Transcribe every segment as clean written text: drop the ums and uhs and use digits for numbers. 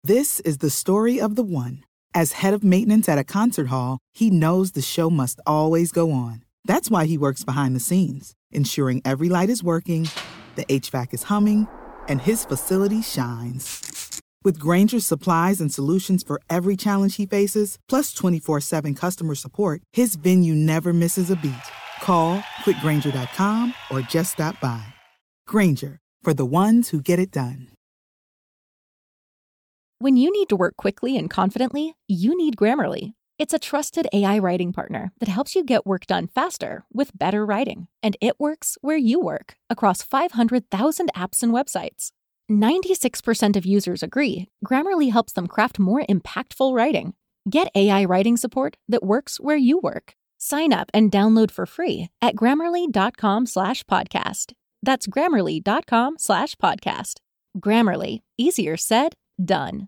This is the story of the one. As head of maintenance at a concert hall, he knows the show must always go on. That's why he works behind the scenes, ensuring every light is working, the HVAC is humming, and his facility shines. With Grainger's supplies and solutions for every challenge he faces, plus 24/7 customer support, his venue never misses a beat. Call quickgrainger.com or just stop by. Grainger, for the ones who get it done. When you need to work quickly and confidently, you need Grammarly. It's a trusted AI writing partner that helps you get work done faster with better writing. And it works where you work, across 500,000 apps and websites. 96% of users agree Grammarly helps them craft more impactful writing. Get AI writing support that works where you work. Sign up and download for free at Grammarly.com/podcast. That's Grammarly.com/podcast. Grammarly. Easier said, done.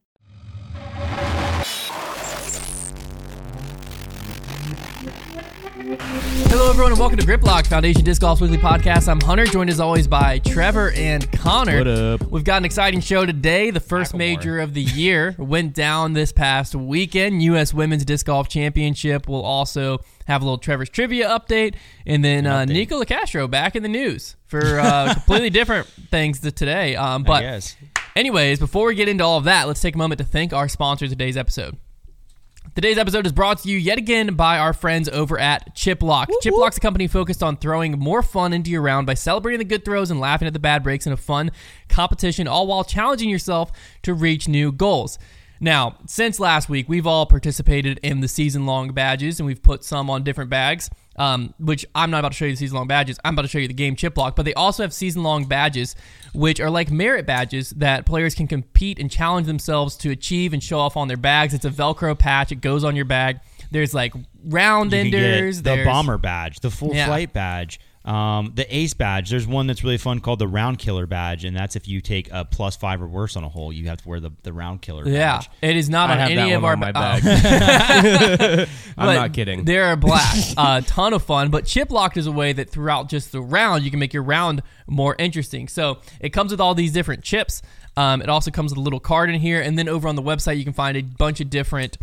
Hello, everyone, and welcome to Grip Lock, Foundation Disc Golf's weekly podcast. I'm Hunter, joined as always by Trevor and Connor. What up? We've got an exciting show today. The first major of the year went down this past weekend. U.S. Women's Disc Golf Championship. We'll also have a little Trevor's trivia update, and then Nico LaCastro back in the news for completely different things today. But anyways, before we get into all of that, let's take a moment to thank our sponsor of today's episode. Today's episode is brought to you yet again by our friends over at Chiplock. Chiplock's a company focused on throwing more fun into your round by celebrating the good throws and laughing at the bad breaks in a fun competition, all while challenging yourself to reach new goals. Now, since last week, we've all participated in the season-long badges, and we've put some on different bags, which I'm not about to show you the season-long badges. I'm about to show you the game Chiplock, but they also have season-long badges, which are like merit badges that players can compete and challenge themselves to achieve and show off on their bags. It's a Velcro patch. It goes on your bag. There's like round enders. The bomber badge, the full flight badge. The ace badge, there's one that's really fun called the round killer badge, and that's if you take a +5 or worse on a hole, you have to wear the round killer badge. Yeah, it is not on any of our bags. I'm not kidding. They're a blast. A ton of fun, but Chiplocked is a way that throughout just the round, you can make your round more interesting. So it comes with all these different chips. It also comes with a little card in here, and then over on the website, you can find a bunch of different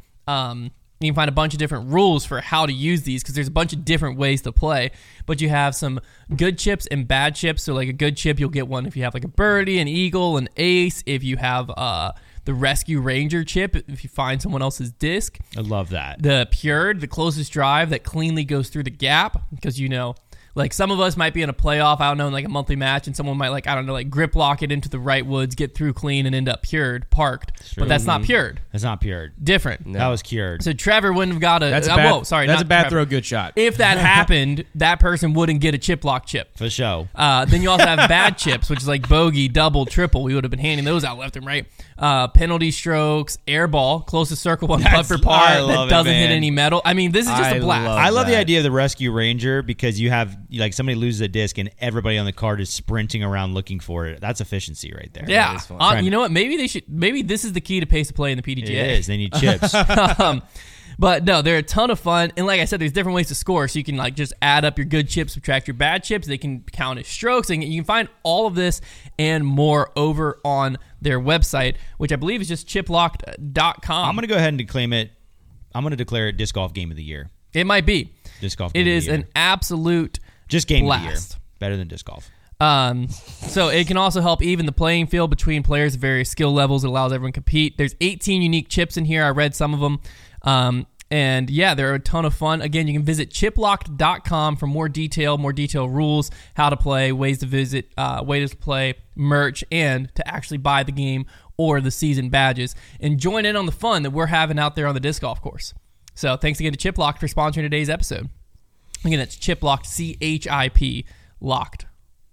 rules for how to use these, because there's a bunch of different ways to play. But you have some good chips and bad chips. So like a good chip, you'll get one if you have like a birdie, an eagle, an ace. If you have the Rescue Ranger chip, if you find someone else's disc. I love that. The Pured, the closest drive that cleanly goes through the gap, because like some of us might be in a playoff, I don't know, in like a monthly match, and someone might grip lock it into the right woods, get through clean, and end up parked. But that's not pured. That's not pured. Different. No. That was cured. So Trevor wouldn't have got a... That's a bad throw, good shot. If that happened, that person wouldn't get a chip lock chip. For sure. Then you also have bad chips, which is like bogey, double, triple. We would have been handing those out left and right. Penalty strokes, air ball, closest circle one putt for par that doesn't hit any metal. I mean, this is just a blast. I love the idea of the Rescue Ranger, because you have like somebody loses a disc and everybody on the card is sprinting around looking for it. That's efficiency right there. Yeah. You know what? Maybe this is the key to pace of play in the PDGA. It is. They need chips. But no, they're a ton of fun. And like I said, there's different ways to score. So you can like just add up your good chips, subtract your bad chips. They can count as strokes. And you can find all of this and more over on their website, which I believe is just chiplocked.com. I'm going to go ahead and claim it. I'm going to declare it Disc Golf Game of the Year. It might be. Disc Golf Game of the Year. It is an absolute just game blast. Of the year. Better than disc golf. So it can also help even the playing field between players of various skill levels. It allows everyone to compete. There's 18 unique chips in here. I read some of them. And yeah, they're a ton of fun. Again, you can visit chiplocked.com for more detailed rules, how to play, ways to visit, ways to play, merch, and to actually buy the game or the season badges. And join in on the fun that we're having out there on the disc golf course. So thanks again to Chiplocked for sponsoring today's episode. Again, it's Chiplocked, CHIP, locked.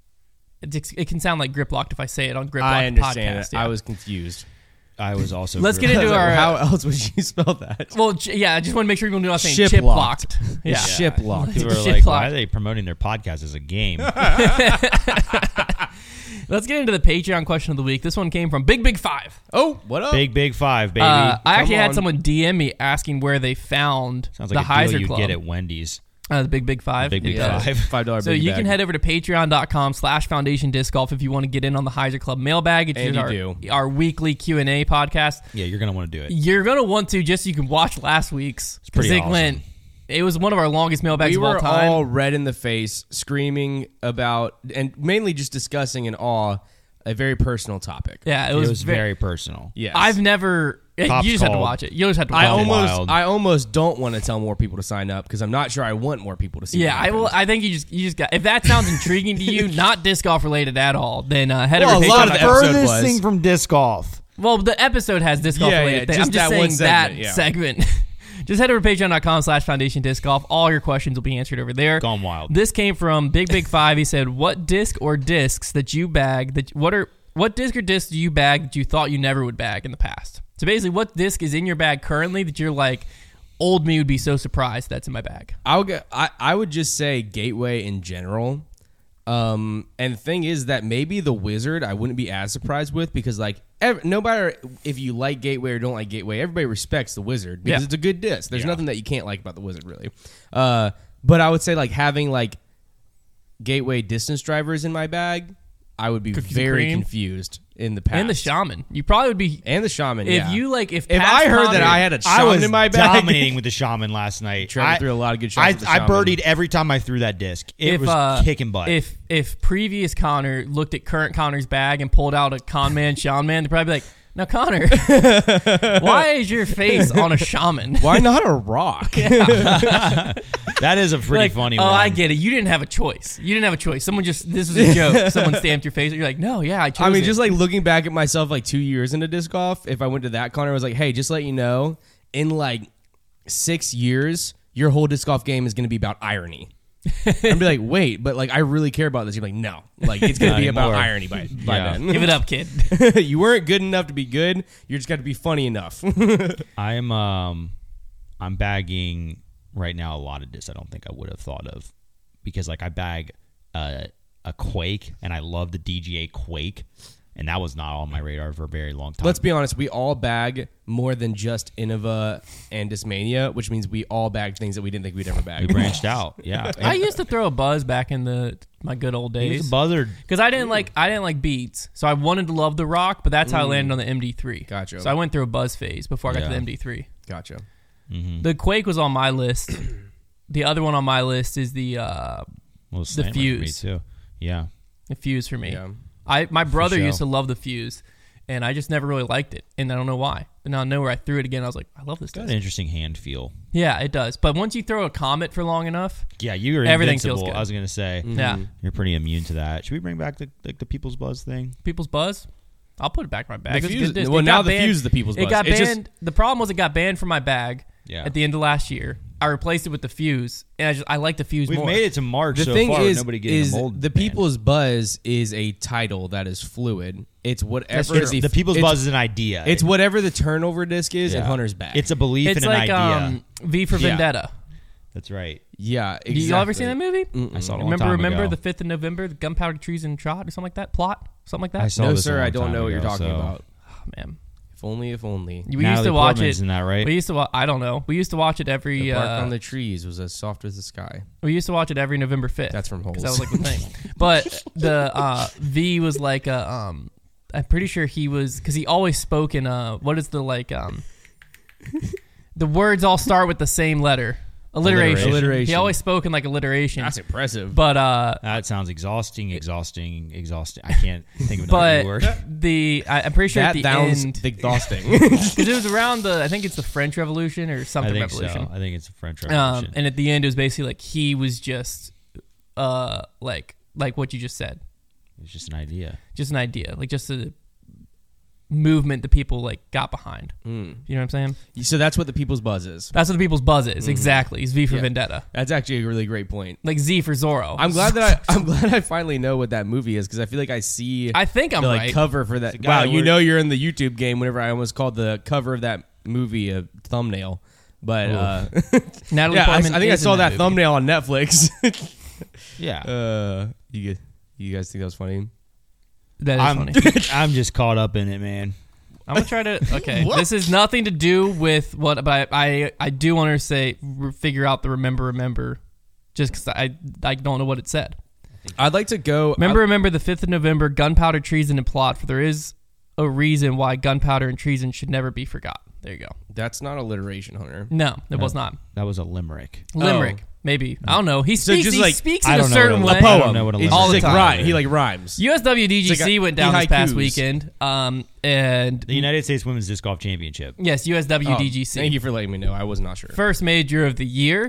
It can sound like grip locked if I say it on Grip Locked podcast. I understand it. Yeah. I was confused. I was also. Let's get into our. How else would you spell that? Well, yeah, I just want to make sure people know what I'm saying. Ship locked. Yeah. Ship locked. People are like, why are they promoting their podcast as a game? Let's get into the Patreon question of the week. This one came from Big 5. Oh, what up? Big 5, baby. I actually had someone DM me asking where they found Sounds like the a deal Heiser you'd Club. get at Wendy's. The Big Five. Big $5 So big you bag. can head over to patreon.com/Foundation Disc Golf if you want to get in on the Heiser Club mailbag. It's And our weekly Q&A podcast. Yeah, you're going to want to do it. You're going to want to just so you can watch last week's. It's pretty awesome. It was one of our longest mailbags of all time. We were all red in the face, screaming about, and mainly just discussing in awe, a very personal topic. Yeah, It was very personal. Yes. I've never... Cops you just had to called. watch it. You just had to I watch it. Wild. almost don't want to tell more people to sign up because I'm not sure I want more people to see. Yeah, what I will. happens. I think you just got. If that sounds intriguing to you, not disc golf related at all, then head Well, over. a to lot of Patreon. the episode Furthest was. thing from disc golf. Well, the episode has disc golf Yeah, related. yeah, things. just I'm just that one saying that segment, yeah. segment. Just head over to patreon.com/Foundation Disc Golf. All your questions will be answered over there. Gone wild. This came from Big Five. He said, "What disc or discs that you bag what disc or discs do you bag that you thought you never would bag in the past?" So basically, what disc is in your bag currently that you're like, old me would be so surprised that's in my bag? I would just say Gateway in general. And the thing is that maybe the Wizard I wouldn't be as surprised with because no matter if you like Gateway or don't like Gateway, everybody respects the Wizard because it's a good disc. There's nothing that you can't like about the Wizard really. But I would say having Gateway distance drivers in my bag, I would be Cookies and very cream? confused in the past. And the Shaman. You probably would be. And the Shaman. If yeah. you like, if I Pat heard Connor- that I had a I Shaman was in my bag, dominating with the Shaman last night. Trevor threw a lot of good shots with the I Shaman. birdied every time I threw that disc. It was kicking butt. If previous Connor looked at current Connor's bag and pulled out a con man, Shaman man, they'd probably be like, "Now Connor, why is your face on a Shaman? Why not a rock? that is a pretty funny oh, one. I get it. You didn't have a choice. Someone just, this was a joke. Someone stamped your face. You're like, no, yeah, I chose I mean, it. just looking back at myself 2 years into disc golf, if I went to that Connor was like, hey, just let you know, in 6 years, your whole disc golf game is going to be about irony. I'd be like, wait, but I really care about this. You're like, no, it's going to be about anymore. irony by then. Give it up, kid. You weren't good enough to be good. You just got to be funny enough. I'm bagging right now a lot of discs I don't think I would have thought of because I bag a Quake and I love the DGA Quake and that was not on my radar for a very long time. Let's be honest, we all bag more than just Innova and Discmania, which means we all bagged things that we didn't think we'd ever bag. We branched out, yeah. I used to throw a buzz back in my good old He was days a buzzard. because I didn't like beats, so I wanted to love the rock, but that's how I landed on the MD3. Gotcha. So I went through a buzz phase before I got to Yeah. the MD3. Gotcha. The Quake was on my list. The other one on my list is the Well, Slammer for me Fuse. too. Yeah. Fuse for me. Yeah. My brother show. used to love the Fuse, and I just never really liked it, and I don't know why. But now I know where I threw it again. I was like, I love this Got disc. an interesting hand feel. Yeah, it does. But once you throw a Comet for long enough, Yeah, you're Everything invincible. feels good. I was gonna say yeah, you're pretty immune to that. Should we bring back the People's Buzz thing? People's Buzz. I'll put it back in my bag. The It's a Fuse- good disc. well, It now got the banned- Fuse is the People's It Buzz. got It's banned. just- The problem was it got banned from my bag Yeah. at the end of last year. I replaced it with the Fuse, and I like the Fuse We've more. made it to March The so thing far. is, Nobody getting the mold the banned. People's Buzz is a title that is fluid. It's whatever That's true. The People's it's- Buzz is an idea. It's whatever the turnover disc is in Yeah. Hunter's bag. It's a belief It's in an like idea. V for Yeah. Vendetta. That's right. yeah. Exactly. Do you all ever seen that movie? I saw it a long time Remember ago. the 5th of November, the Gunpowder Treason Trot or something like that? Plot? Something like that? I saw No, this a sir. long I don't time know what you're ago, talking so- about. Oh, man. If only, if only. We used Natalie to watch Portman's it. in that, right? We used to. I don't know. We used to watch it every. The bark on the trees was as soft as the sky. We used to watch it every November 5th. That's from Holes. That was like the thing. But the V was like a. I'm pretty sure he was because he always spoke in what is the the words all start with the same letter. Alliteration. Alliteration. He always spoke in alliteration. That's impressive. But That sounds exhausting. I can't think of another but word. I'm pretty sure that at the sounds end exhausting. because it was around I think it's the French Revolution or I something think revolution. so. I think it's a French Revolution. And at the end, it was basically he was just, like what you just said, It's just an idea. just an idea, just a movement that people got behind. You know what I'm saying? So that's what the People's Buzz is. That's what the People's Buzz is. Exactly. It's V for Yeah. Vendetta, That's actually a really great point. like Z for Zorro. I'm glad that I finally know what that movie is because I feel like I see I think I'm the right. cover for that. guy Wow, you where- know you're in the YouTube game. Whenever I almost called the cover of that movie a thumbnail, but Natalie yeah, I Portman think I is in saw that movie. thumbnail on Netflix. Yeah. You guys think that was funny? That is I'm funny. I'm just caught up in it, man. I'm gonna try to. Okay, this has nothing to do with what, but I do want to say figure out the remember just because I don't know what it said. I'd like to go. Remember the 5th of November, gunpowder, treason, and plot, for there is a reason why gunpowder and treason should never be forgot. There you go. That's not alliteration, Hunter. No, it was not. That was a limerick. Limerick, maybe. I don't know. He speaks, just he like- speaks I in a don't know certain what way. a poem. I don't know what a It's limerick just is. like All the rhyme. time. He like rhymes. USWDGC It's like went down this past haikus. weekend. And The United States Women's Disc Golf Championship. yes, Oh, USWDGC. thank you for letting me know. I was not sure. First major of the year.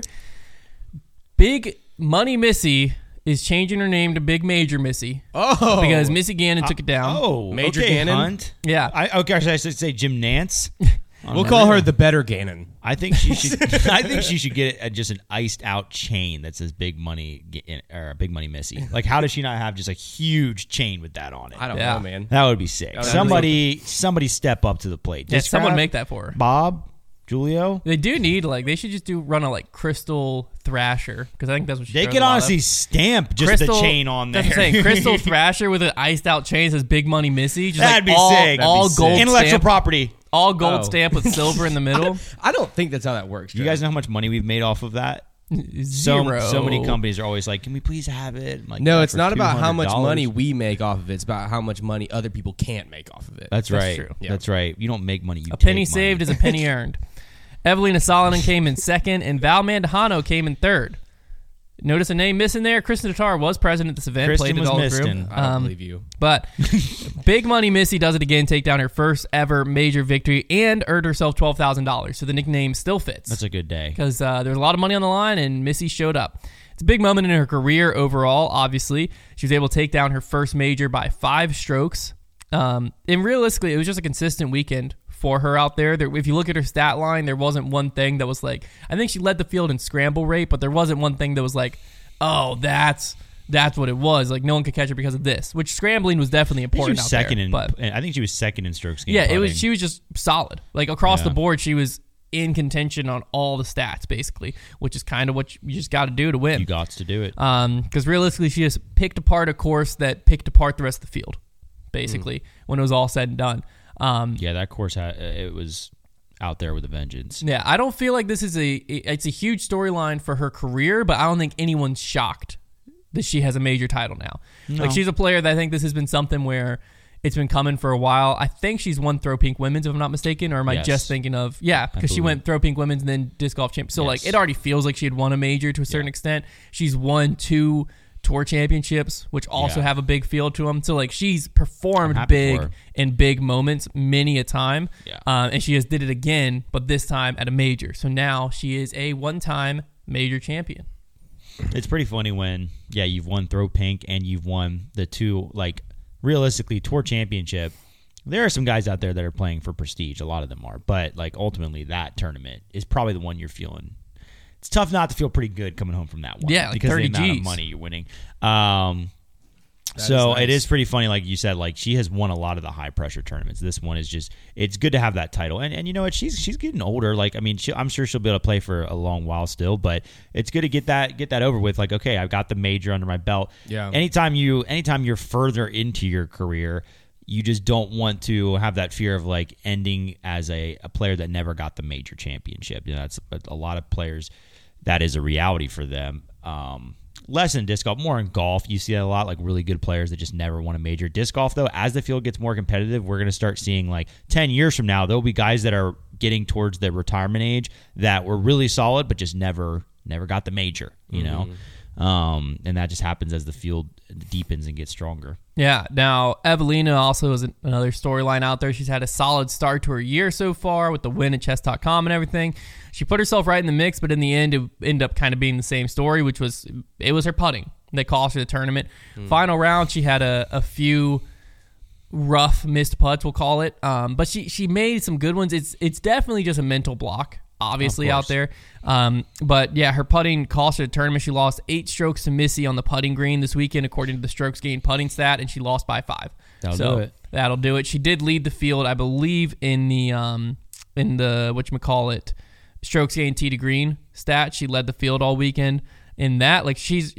Big Money Missy is changing her name to Big Major Missy Oh, because Missy Gannon took it down. Oh, Major okay, Gannon? Hunt. Yeah. I should say Jim Nance. we'll call her the better Gannon. I think she should. I think she should get just an iced out chain that says Big Money or Big Money Missy. Like, how does she not have just a huge chain with that on it? I don't Yeah. know, man. That would be sick. would Somebody step up to the plate. Yeah, someone Discraft, make that for her. Bob, Julio. They do need, they should just run a Crystal Thrasher, because I think that's what she They throws could a lot honestly of. stamp just the chain on there. That's what I'm saying. Crystal Thrasher with an iced out chain says Big Money Missy. Just That'd be all, sick. all That'd be gold sick. Intellectual stamp, property. all gold Oh. stamp with silver in the middle. I don't think that's how that works. You guys know how much money we've made off of that? Zero. So many companies are always like, "Can we please have it?" I'm like, No, "Yeah, it's for not about how much $200." money we make off of it. It's about how much money other people can't make off of it. That's right. true. Yeah. That's right. You don't make money. You A take penny money. saved is a penny earned. Evelina Solomon came in second, and Val Mandujano came in third. Notice a name missing there. Kristen Tatar was present at this event. Kristen played it was all missing. through. I don't believe you. But Big Money Missy does it again, take down her first ever major victory, and earned herself $12,000. So the nickname still fits. That's a good day. Because there's a lot of money on the line, and Missy showed up. It's a big moment in her career overall, obviously. She was able to take down her first major by 5 strokes. And realistically, it was just a consistent weekend for her out there. If you look at her stat line, there wasn't one thing that was like, I think she led the field in scramble rate, but there wasn't one thing that was like, oh, that's what it was. Like, no one could catch her because of this, which scrambling was definitely important out there. I think she was second in strokes gained. Yeah, putting. she was just solid. Like, across Yeah. the board, she was in contention on all the stats, basically, which is kind of what you just got to do to win. You got to do it. Because realistically, she just picked apart a course that picked apart the rest of the field, basically, when it was all said and done. Yeah, that course it was out there with a vengeance. Yeah, I don't feel like this is it's a huge storyline for her career, but I don't think anyone's shocked that she has a major title now. No. Like, she's a player that I think this has been something where it's been coming for a while. I think she's won Throw Pink Women's, if I'm not mistaken, or am I Yes. just thinking of, because she believe. went Throw Pink Women's and then Disc Golf Champ. So, Yes. it already feels like she had won a major to a certain extent. She's won 2 tour championships, which also Yeah. have a big feel to them. So, she's performed I'm happy big for her. in big moments many a time. Yeah. And she has did it again, but this time at a major. So now she is a one-time major champion. It's pretty funny when you've won Throw Pink and you've won the 2 realistically tour championship. There are some guys out there that are playing for prestige. A lot of them are, but ultimately that tournament is probably the one you're feeling. It's tough not to feel pretty good coming home from that one. Yeah, like because 30 of the amount Gs. of money you're winning. That So is nice. it is pretty funny, like you said, she has won a lot of the high pressure tournaments. This one is just, it's good to have that title. And you know what? She's getting older. I'm sure she'll be able to play for a long while still, but it's good to get that over with. Okay, I've got the major under my belt. Yeah. Anytime you're further into your career, you just don't want to have that fear of ending as a player that never got the major championship. That's a lot of players. That is a reality for them. Less in disc golf, more in golf. You see that a lot, really good players that just never won a major. Disc golf, though, as the field gets more competitive, we're going to start seeing 10 years from now, there'll be guys that are getting towards their retirement age that were really solid, but just never got the major, you know? And that just happens as the field deepens and gets stronger. Yeah. Now, Evelina also is another storyline out there. She's had a solid start to her year so far with the win at chess.com and everything. She put herself right in the mix, but in the end, it ended up kind of being the same story, which was her putting that cost her the tournament. Final round, she had a few rough missed putts, we'll call it. But she made some good ones. It's definitely just a mental block, obviously, out there. But yeah, her putting cost her the tournament. She lost 8 strokes to Missy on the putting green this weekend, according to the strokes gained putting stat, and she lost by 5. That'll do it. She did lead the field, I believe, in the whatchamacallit, strokes gained tee to green stat. She led the field all weekend in that. She's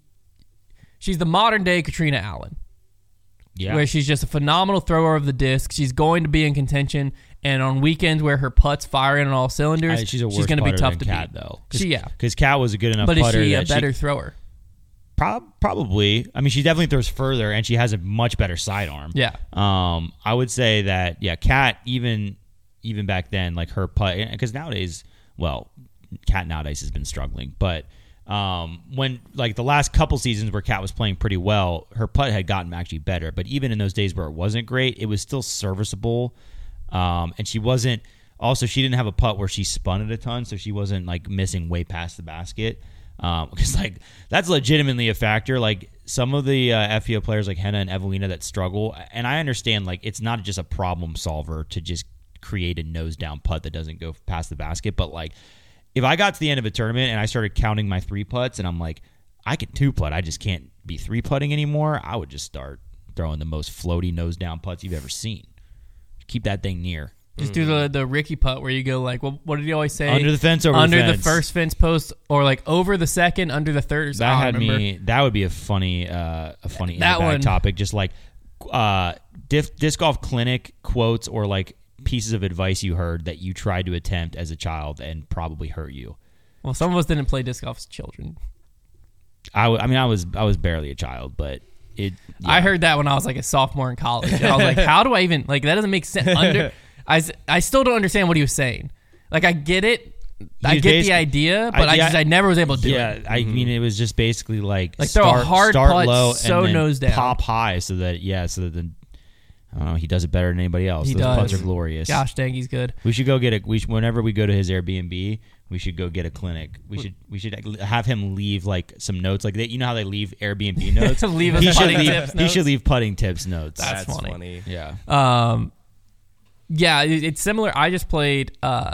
the modern day Katrina Allen. Yeah. Where she's just a phenomenal thrower of the disc. She's going to be in contention And on weekends where her putts firing on all cylinders, She's a worse going to be putter tough than to Kat, beat. though. Yeah. Because Kat was a good enough But putter. is she a that better thrower? Probably. I mean, she definitely throws further, and she has a much better sidearm. Yeah. I would say that, Kat, even back then, like her putt, because nowadays, Kat nowadays has been struggling, but when like the last couple seasons where Kat was playing pretty well, her putt had gotten actually better. But even in those days where it wasn't great, it was still serviceable. And she didn't have a putt where she spun it a ton, so she wasn't like missing way past the basket. Because like that's legitimately a factor. Like some of the FPO players like Henna and Evelina that struggle, and I understand like it's not just a problem solver to just create a nose down putt that doesn't go past the basket, but like if I got to the end of a tournament and I started counting my 3 putts and I'm like, I can 2 putt, I just can't be 3 putting anymore, I would just start throwing the most floaty nose down putts you've ever seen. Keep that thing near. Just do the Ricky putt where you go like, well, what did he always say? Under the fence, over under the fence. the first fence post, or like over the second, under the third. That would be a funny topic. Just like disc golf clinic quotes or like pieces of advice you heard that you tried to attempt as a child and probably hurt you. Well, some of us didn't play disc golf as children. I was barely a child, but it. Yeah. I heard that when I was like a sophomore in college. And I was like, how do I even like that? Doesn't make sense. I still don't understand what he was saying. Like I get it. I get the idea, but I never was able to do it. Yeah, I mean, it was just basically like throw a hard putt low so and then nose down, pop high, so that the I don't know, he does it better than anybody else. Those putts are glorious. Gosh dang, he's good. We should go get whenever we go to his Airbnb, we should go get a clinic. We should have him leave like some notes, like you know how they leave Airbnb notes. Leave us putting tips. He should leave putting tips notes. That's funny. Yeah. Yeah, it's similar. I just played.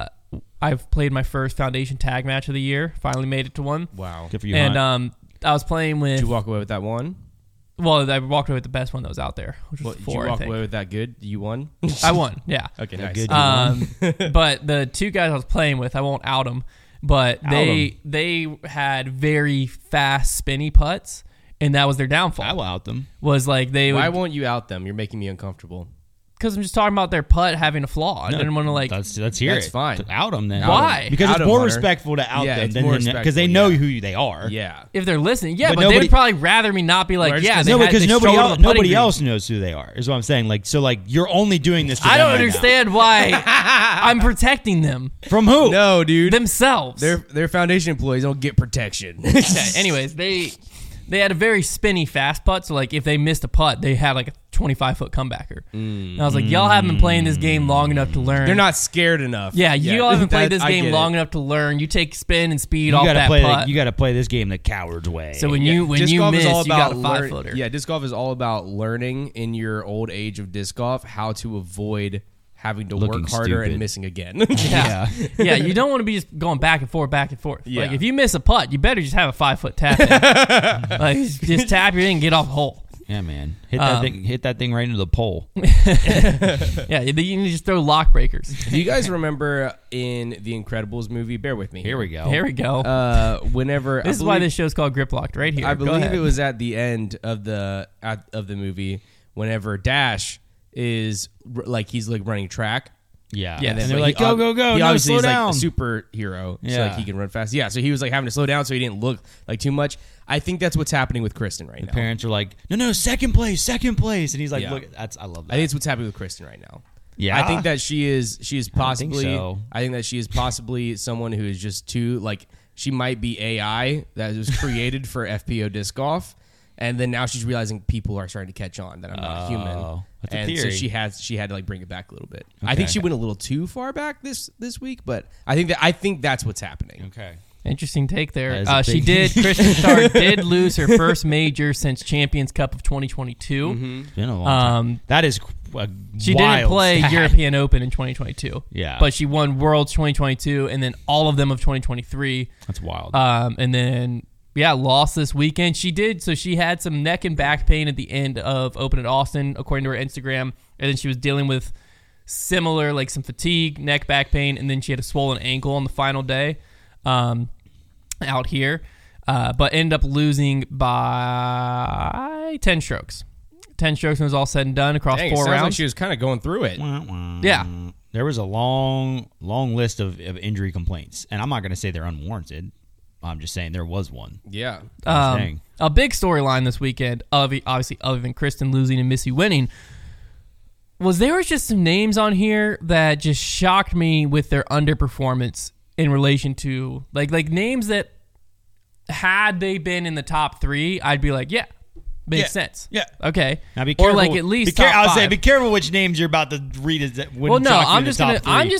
I've played my first Foundation tag match of the year. Finally made it to one. Wow, good for you. And I was playing with. Did you walk away with that one? Well, I walked away with the best one that was out there, which was 4. Did you walk away with that good? You won? I won, yeah. Okay, nice. Good, but the 2 guys I was playing with, I won't out them, but they had very fast, spinny putts, and that was their downfall. I will out them. Was like Why won't you out them? You're making me uncomfortable. Because I'm just talking about their putt having a flaw. I didn't want to like. Let's hear That's it. fine. Out them then. Why? Because Out it's 'em, more Hunter. respectful to out them it's because they know who they are. Yeah. If they're listening, yeah, But but nobody- they'd probably rather me not be like, Well, yeah. No, because nobody else. else knows who they are. Is what I'm saying. Like so, like you're only doing this. To I them don't right understand why I'm protecting them now. From who? No, dude. themselves. They're Foundation employees. Don't get protection. Okay, anyways, they had a very spinny fast putt, so like if they missed a putt, they had like a 25-foot comebacker. And I was like, y'all haven't been playing this game long enough to learn. They're not scared enough. Yeah, you all haven't played this I game get long it. enough to learn. You take spin and speed You off gotta that play. putt. You got to play this game the coward's way. So when you Disc golf miss, is all you got a about 5-footer. Yeah, disc golf is all about learning in your old age of disc golf how to avoid having to Looking work harder stupid. and missing again. Yeah. Yeah, you don't want to be just going back and forth. Yeah. Like if you miss a putt, you better just have a 5-foot tap in. Like just tap your in and get off the hole. yeah, man, hit that thing right into the pole. Yeah, you need to just throw lock breakers. Do you guys remember in the Incredibles movie? Bear with me. Here we go. There we go. Whenever This is why this show's called Grip Locked right here. I Go believe ahead. it was at the end of the movie. Whenever Dash is like he's like running track. Yeah, Yeah, and and they're he like, go, go, go. He No, obviously slow is down. like a superhero, so Yeah. like he can run fast. Yeah, so he was like having to slow down so he didn't look like too much. I think that's what's happening with Kristen right now. Parents are like, no, second place, and he's like, Yeah. look, I love that. I think it's what's happening with Kristen right now. Yeah, I think that she is possibly. so. I think that she is possibly someone who is just too like she might be AI that was created for FPO disc golf, and then now she's realizing people are starting to catch on that I'm not human. that's a and so theory. she had to like bring it back a little bit. I Okay. think she went a little too far back this week, but I think that's what's happening. okay. Interesting take there. That is a She big- did. Kristen Starr did lose her first major since Champions Cup of 2022. It's been a long time. That is a She wild didn't play stat. European Open in 2022. Yeah. But she won Worlds 2022 and then all of them of 2023. That's wild. And then, lost this weekend. She did. So she had some neck and back pain at the end of Open at Austin, according to her Instagram. And then she was dealing with similar, like some fatigue, neck, back pain. And then she had a swollen ankle on the final day out here. But ended up losing by 10 strokes. 10 strokes when it was all said and done across Dang, it 4 sounds rounds. like she was kind of going through it. Yeah. There was a long list of injury complaints, and I'm not going to say they're unwarranted. I'm just saying there was one. Yeah. A big storyline this weekend, obviously other than Kristen losing and Missy winning, was there was just some names on here that just shocked me with their underperformance in relation to like names that had they been in the top 3, I'd be like, yeah, makes sense. Yeah. Okay. Now be careful. Or like at least top I'll 5. say be careful which names you're about to read. Well, no, I'm just going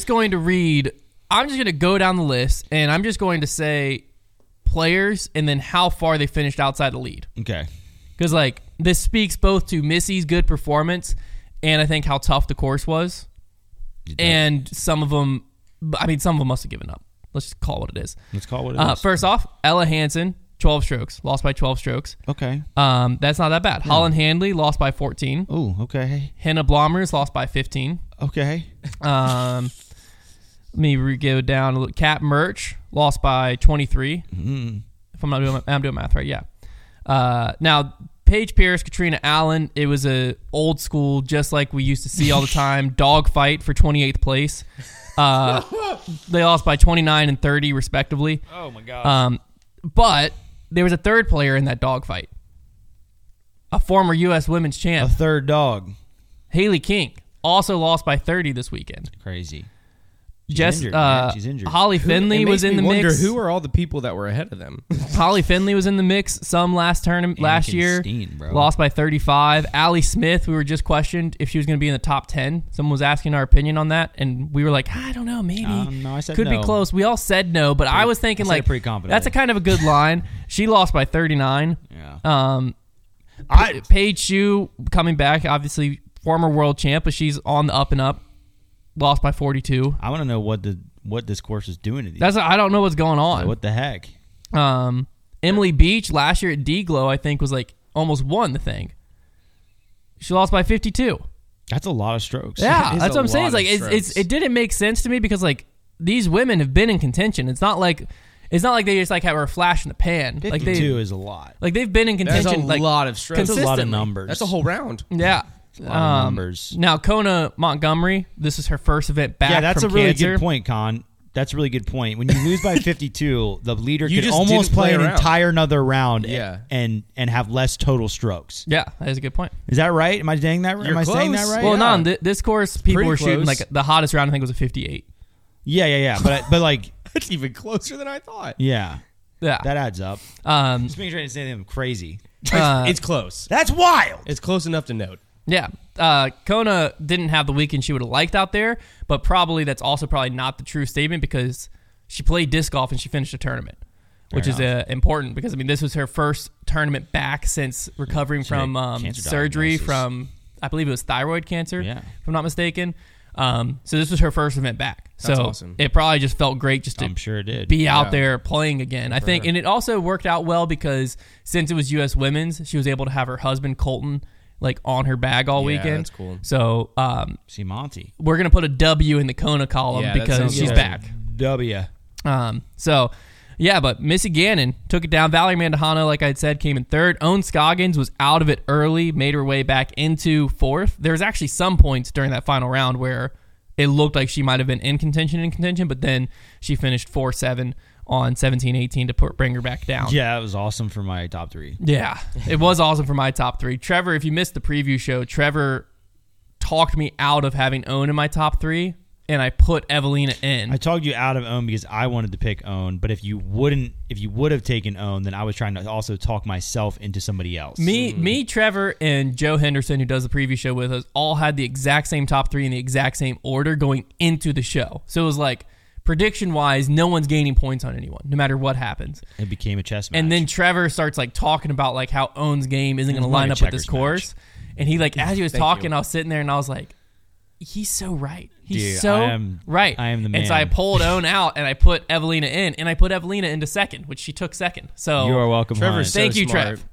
to go down the list, and I'm just going to say players and then how far they finished outside the lead. Okay. Because, like, this speaks both to Missy's good performance and I think how tough the course was. And some of them must have given up. Let's just call it what it is. Let's call it what it is. First off, Ella Hansen, 12 strokes. Lost by 12 strokes. Okay. That's not that bad. Yeah. Holland Handley lost by 14. Oh, okay. Hannah Blomers lost by 15. Okay. Let me go down. Kat Murch lost by 23. Mm-hmm. If I'm doing math right, yeah. Now, Paige Pierce, Katrina Allen, it was a old school, just like we used to see all the time, dog fight for 28th place. They lost by 29 and 30, respectively. Oh, my God. But there was a third player in that dog fight. A former U.S. women's champ. A third dog. Haley King also lost by 30 this weekend. Crazy. She's injured. Holly Finley was in the mix. Who are all the people that were ahead of them? Holly Finley was in the mix some last year. Steen, bro. Lost by 35. Allie Smith, we were just questioned if she was going to be in the top 10. Someone was asking our opinion on that, and we were like, I don't know, maybe. No, I said could no. be close. We all said no, but I was thinking like pretty confidently. that's a kind of a good line. She lost by 39. Yeah. Paige Shue coming back, obviously former world champ, but she's on the up and up. Lost by 42. I want to know what this course is doing to these. I don't know what's going on. What the heck? Emily Beach last year at D-Glow, I think, was like almost won the thing. She lost by 52. That's a lot of strokes. Yeah, that's what I'm saying. It didn't make sense to me because like these women have been in contention. It's not like they just like have a flash in the pan. 52 is a lot. Like they've been in contention. That's a lot of strokes. That's a lot of numbers. That's a whole round. Yeah. A lot of numbers. Now, Kona Montgomery, this is her first event back. Yeah, that's from a really cancer. good point, Con. That's a really good point. When you lose by 52, the leader You could just almost didn't play play an around. entire another round Yeah. and have less total strokes. Yeah, that is a good point. Is that right? Am I saying that right? You're Am I saying that close. right? Well, Yeah. no, this course, people pretty were shooting close. like the hottest round, I think, was a 58. Yeah. But like, That's even closer than I thought. yeah, Yeah. that adds up. Just making sure I didn't say anything crazy. It's close. That's wild. It's close enough to note. Yeah. Kona didn't have the weekend she would have liked out there, but that's also probably not the true statement because she played disc golf and she finished a tournament, which is important because, I mean, this was her first tournament back since recovering from surgery diagnosis. from, I believe it was thyroid cancer, Yeah. if I'm not mistaken. So this was her first event back. That's so awesome. it probably just felt great just to I'm sure it did. be out Yeah. there playing again. I think, and it also worked out well because since it was U.S. Women's, she was able to have her husband Colton like on her bag all Yeah, weekend. that's cool. So See Monty. we're gonna put a W in the Kona column Yeah, that because sounds she's good. back. W. So yeah, but Missy Gannon took it down. Valerie Mandahano, like I had said, came in third. Owen Scoggins was out of it early, made her way back into fourth. There was actually some points during that final round where it looked like she might have been in contention, but then she finished 4-7 on 17-18 to bring her back down. Yeah, it was awesome for my top 3. Yeah, it was awesome for my top 3. Trevor, if you missed the preview show, Trevor talked me out of having Owen in my top 3, and I put Evelina in. I talked you out of Own because I wanted to pick Own, but if you would have taken Own, then I was trying to also talk myself into somebody else. Me, Trevor, and Joe Henderson, who does the preview show with us, all had the exact same top 3 in the exact same order going into the show. So it was like, prediction-wise, no one's gaining points on anyone, no matter what happens. It became a chess match. And then Trevor starts like talking about like how Owen's game isn't going to line up with this course. And he like, as he was talking, I was sitting there and I was like, he's so right. He's right. I am the man. And so I pulled Owen out and I put Evelina in, and I put Evelina into second, which she took second. So you are welcome, Trevor's Hunt. thank you, smart. Trev.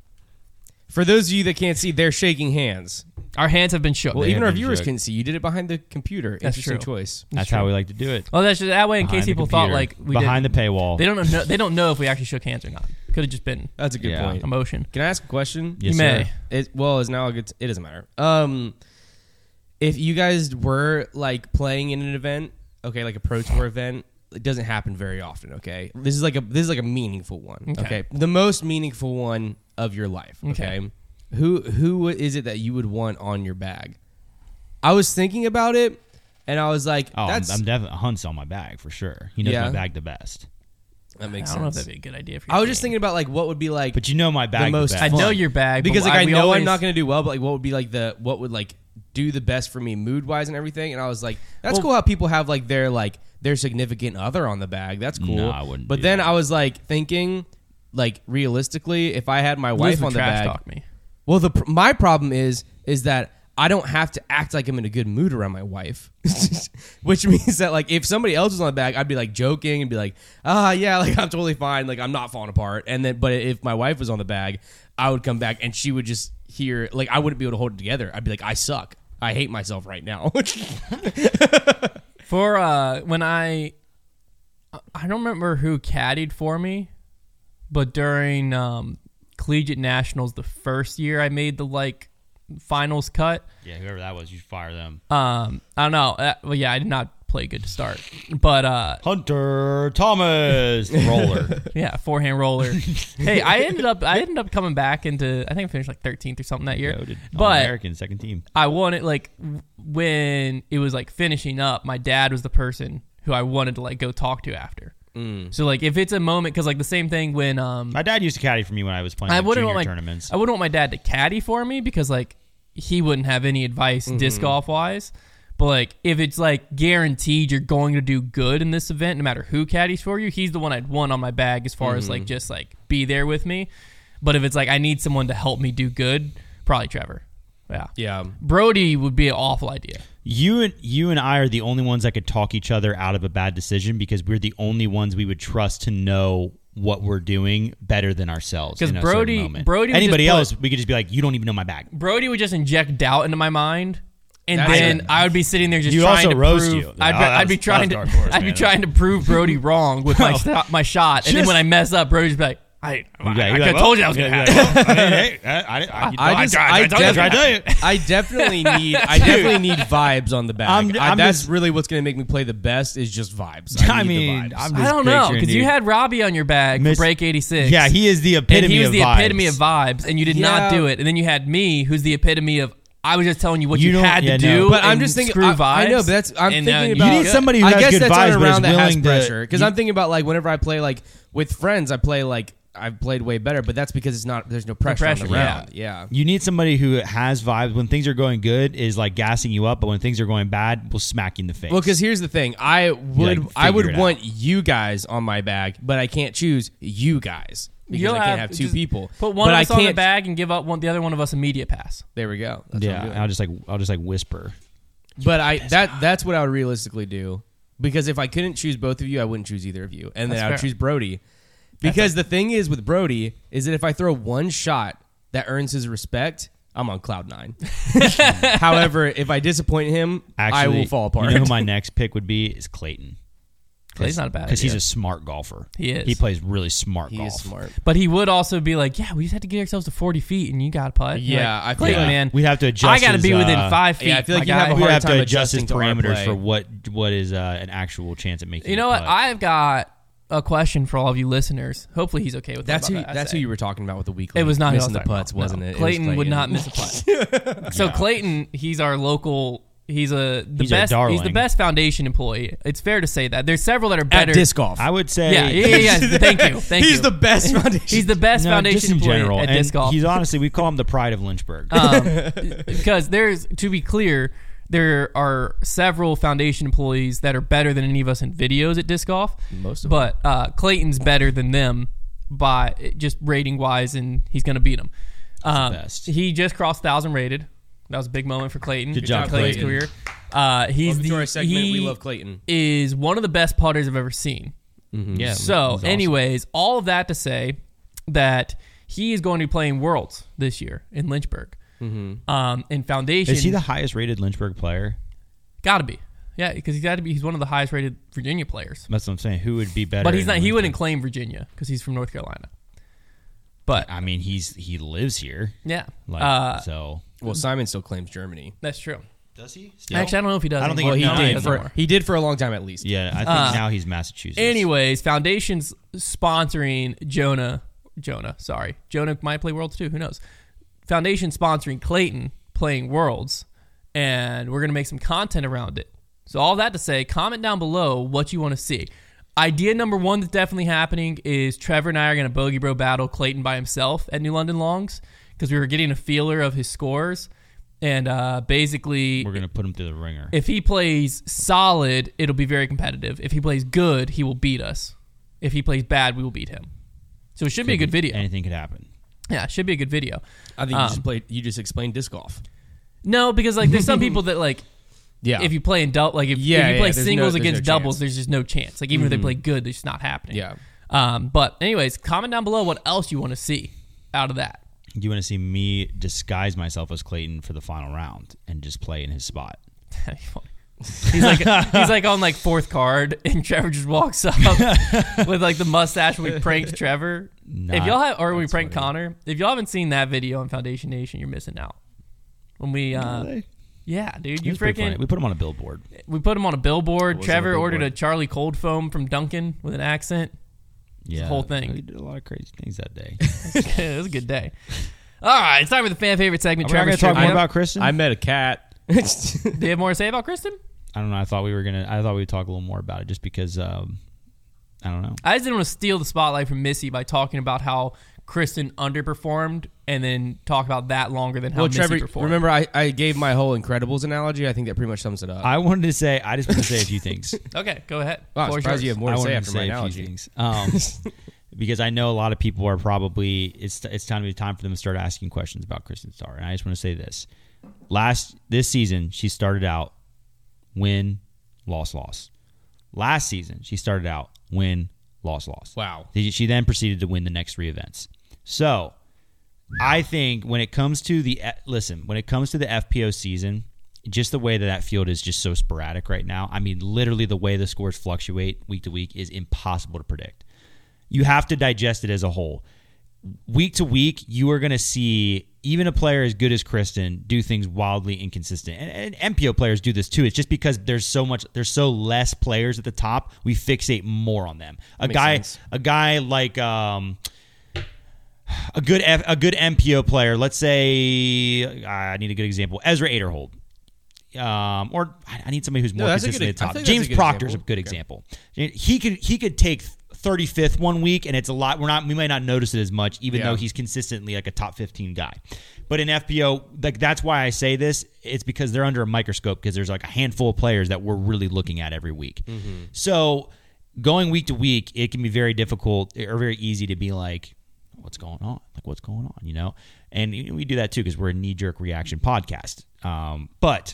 For those of you that can't see, they're shaking hands. Our hands have been shook. Well, They even have our been viewers shook. can see. You did it behind the computer. That's Interesting true. choice. That's how we like to do it. Oh, that's just that way in Behind case the people thought computer. like we behind did. the paywall. They don't know. They don't know if we actually shook hands or not. Could have just been That's a good Yeah. point. emotion. Can I ask a question? Yes, you may. sir. It doesn't matter. if you guys were like playing in an event, okay, like a Pro Tour event, it doesn't happen very often. Okay, this is like a meaningful one. Okay, the most meaningful one of your life. Okay, who is it that you would want on your bag? I was thinking about it, and I was like, I'm definitely Hunt's on my bag for sure. He knows my bag the best. That makes sense. I don't know if that'd be a good idea for you. I was just thinking about like what would be like, but you know my bag the most best. I know your bag because but like I know always, I'm not going to do well, but like what would be like what would like do the best for me mood wise and everything. And I was like, that's cool how people have like their significant other on the bag. That's cool. No, I wouldn't. But then I was like thinking, like realistically, if I had my wife on the trash bag, talk me. well, my problem is that I don't have to act like I'm in a good mood around my wife, which means that like if somebody else was on the bag, I'd be like joking and be like, yeah, like I'm totally fine, like I'm not falling apart. And then, but if my wife was on the bag, I would come back and she would just hear like I wouldn't be able to hold it together. I'd be like, I suck. I hate myself right now. For when I don't remember who caddied for me, but during collegiate nationals the first year I made the like finals cut. Yeah, whoever that was, you fire them. I don't know. Well, yeah, I did not play good to start, but Hunter Thomas roller. Yeah, forehand roller. Hey, I ended up coming back into, I think I finished like 13th or something that year. But American second team. I wanted like when it was like finishing up, my dad was the person who I wanted to like go talk to after. So like if it's a moment, because like the same thing when my dad used to caddy for me when I was playing junior tournaments. I wouldn't want my dad to caddy for me because like he wouldn't have any advice disc golf wise. But like if it's like guaranteed you're going to do good in this event, no matter who caddies for you, he's the one I'd want on my bag as far as like just like be there with me. But if it's like I need someone to help me do good, probably Trevor. Yeah. Brody would be an awful idea. You and I are the only ones that could talk each other out of a bad decision because we're the only ones we would trust to know what we're doing better than ourselves. Because Brody, anybody else, we could just be like, you don't even know my bag. Brody would just inject doubt into my mind, and then I would be sitting there just you trying also to roast prove. you. I'd be trying to prove Brody wrong with my shot, and then when I mess up, Brody'd be like, I told you I was going to have it. I definitely need vibes on the bag. That's really what's going to make me play the best is just vibes. I don't know because you had Robbie on your bag for break 86. Yeah, he is the epitome of vibes. And he was the epitome of vibes, and you did not do it. And then you had me, who's the epitome of I was just telling you what you had to do. But I'm just thinking, screw vibes. I know, but I'm thinking about. You need somebody who has good vibes, but is willing to. Because I'm thinking about like whenever I play like with friends, I play like. I've played way better, but that's because there's no pressure on the round. Yeah. You need somebody who has vibes when things are going good is like gassing you up, but when things are going bad, will smack you in the face. Well, because here's the thing. I would want you guys on my bag, but I can't choose you guys because I can't have two people. Put one of us on the bag and give up the other one of us immediate pass. There we go. That's yeah, I'll just like whisper. But that's what I would realistically do, because if I couldn't choose both of you, I wouldn't choose either of you, and then I would choose Brody. Because the thing is with Brody is that if I throw one shot that earns his respect, I'm on cloud 9. However, if I disappoint him, I will fall apart. You know who my next pick would be is Clayton. Clayton's not a bad idea. Because he's a smart golfer. He is. He plays really smart golf. He is smart. But he would also be like, yeah, we just had to get ourselves to 40 feet and you got to putt. Yeah, I feel like, man, we'd have to adjust. I got to be within 5 feet. Yeah, I feel like we'd have to adjust his parameters for what is an actual chance at making. You know what? I've got a question for all of you listeners. Hopefully he's okay with that's that. That's who you were talking about with the weekly. It was not missing the putts, wasn't it? Clayton would not miss a putt. So Clayton, he's our local. He's the best foundation employee. It's fair to say that there's several that are better at disc golf. I would say, yeah. Thank you. He's the best foundation. He's the best foundation employee at disc golf. He's honestly, we call him the pride of Lynchburg. Because to be clear, there are several foundation employees that are better than any of us in videos at disc golf. Most of them. But Clayton's better than them by just rating wise, and he's going to beat them. Best. He just crossed 1,000 rated. That was a big moment for Clayton. Good job, Clayton's Clayton. career. He's to our segment, we love Clayton. Is one of the best putters I've ever seen. Mm-hmm. Yeah. So, anyways, all of that to say that he is going to be playing Worlds this year in Lynchburg. Mm-hmm. In foundation, is he the highest rated Lynchburg player? Gotta be, yeah, because he's one of the highest rated Virginia players. That's what I'm saying. Who would be better? But he's not. He wouldn't claim Virginia because he's from North Carolina. But I mean, he lives here. Yeah. So well, Simon still claims Germany. That's true. Does he? Still? Actually, I don't know if he does. I don't think he did for a long time at least. Yeah, I think now he's Massachusetts. Anyways, Foundation's sponsoring Jonah. Jonah might play Worlds too. Who knows? Foundation sponsoring Clayton playing Worlds, and we're going to make some content around it. So all that to say, comment down below what you want to see. Idea number one that's definitely happening is Trevor and I are going to Bogey Bro battle Clayton by himself at New London Longs because we were getting a feeler of his scores. And basically, we're going to put him through the ringer. If he plays solid, it'll be very competitive. If he plays good, he will beat us. If he plays bad, we will beat him. So it should be a good video. Anything could happen. Yeah, it should be a good video. I think you just explained disc golf. No, because like there's some people that like yeah. If you play in if you play singles against doubles, there's just no chance. Like even if they play good, it's just not happening. Yeah. But anyways, comment down below what else you want to see out of that. Do you want to see me disguise myself as Clayton for the final round and just play in his spot? That'd be funny. He's like on like fourth card, and Trevor just walks up with like the mustache. We pranked Trevor. If y'all have, or we pranked Connor. If y'all haven't seen that video on Foundation Nation, you're missing out. When we, yeah, dude, you freaking. We put him on a billboard. We put him on a billboard. Trevor ordered a Charlie Cold Foam from Dunkin' with an accent. Yeah, the whole thing. We did a lot of crazy things that day. It was a good day. All right, it's time for the fan favorite segment. Are we going to talk more about Kristen? I met a cat. Do you have more to say about Kristen? I don't know. I thought we'd talk a little more about it just because. I don't know. I just didn't want to steal the spotlight from Missy by talking about how Kristen underperformed and then talk about that longer than how Missy Trevor, performed. Remember, I gave my whole Incredibles analogy. I think that pretty much sums it up. I just wanted to say a few things. Okay, go ahead. I'm surprised you have more to say after my analogy. Because I know a lot of people are probably it's time for them to start asking questions about Kristen Starr, and I just want to say this: this season she started out win, loss. Last season she started out win, loss. Wow. She then proceeded to win the next 3 events. So I think when it comes to the FPO season, just the way that field is just so sporadic right now. I mean, literally the way the scores fluctuate week to week is impossible to predict. You have to digest it as a whole. Week to week, you are going to see even a player as good as Kristen do things wildly inconsistent. And MPO players do this too. It's just because there's so less players at the top, we fixate more on them. A guy like a good MPO player, let's say I need a good example, Ezra Aderhold. Or I need somebody who's more consistent at the top. James Proctor's a good example. He could take 35th one week, and it's a lot. We might not notice it as much, even though he's consistently like a top 15 guy. But in FPO, like that's why I say this. It's because they're under a microscope because there's like a handful of players that we're really looking at every week. Mm-hmm. So going week to week, it can be very difficult or very easy to be like, what's going on? Like what's going on? You know, and we do that too because we're a knee-jerk reaction podcast. But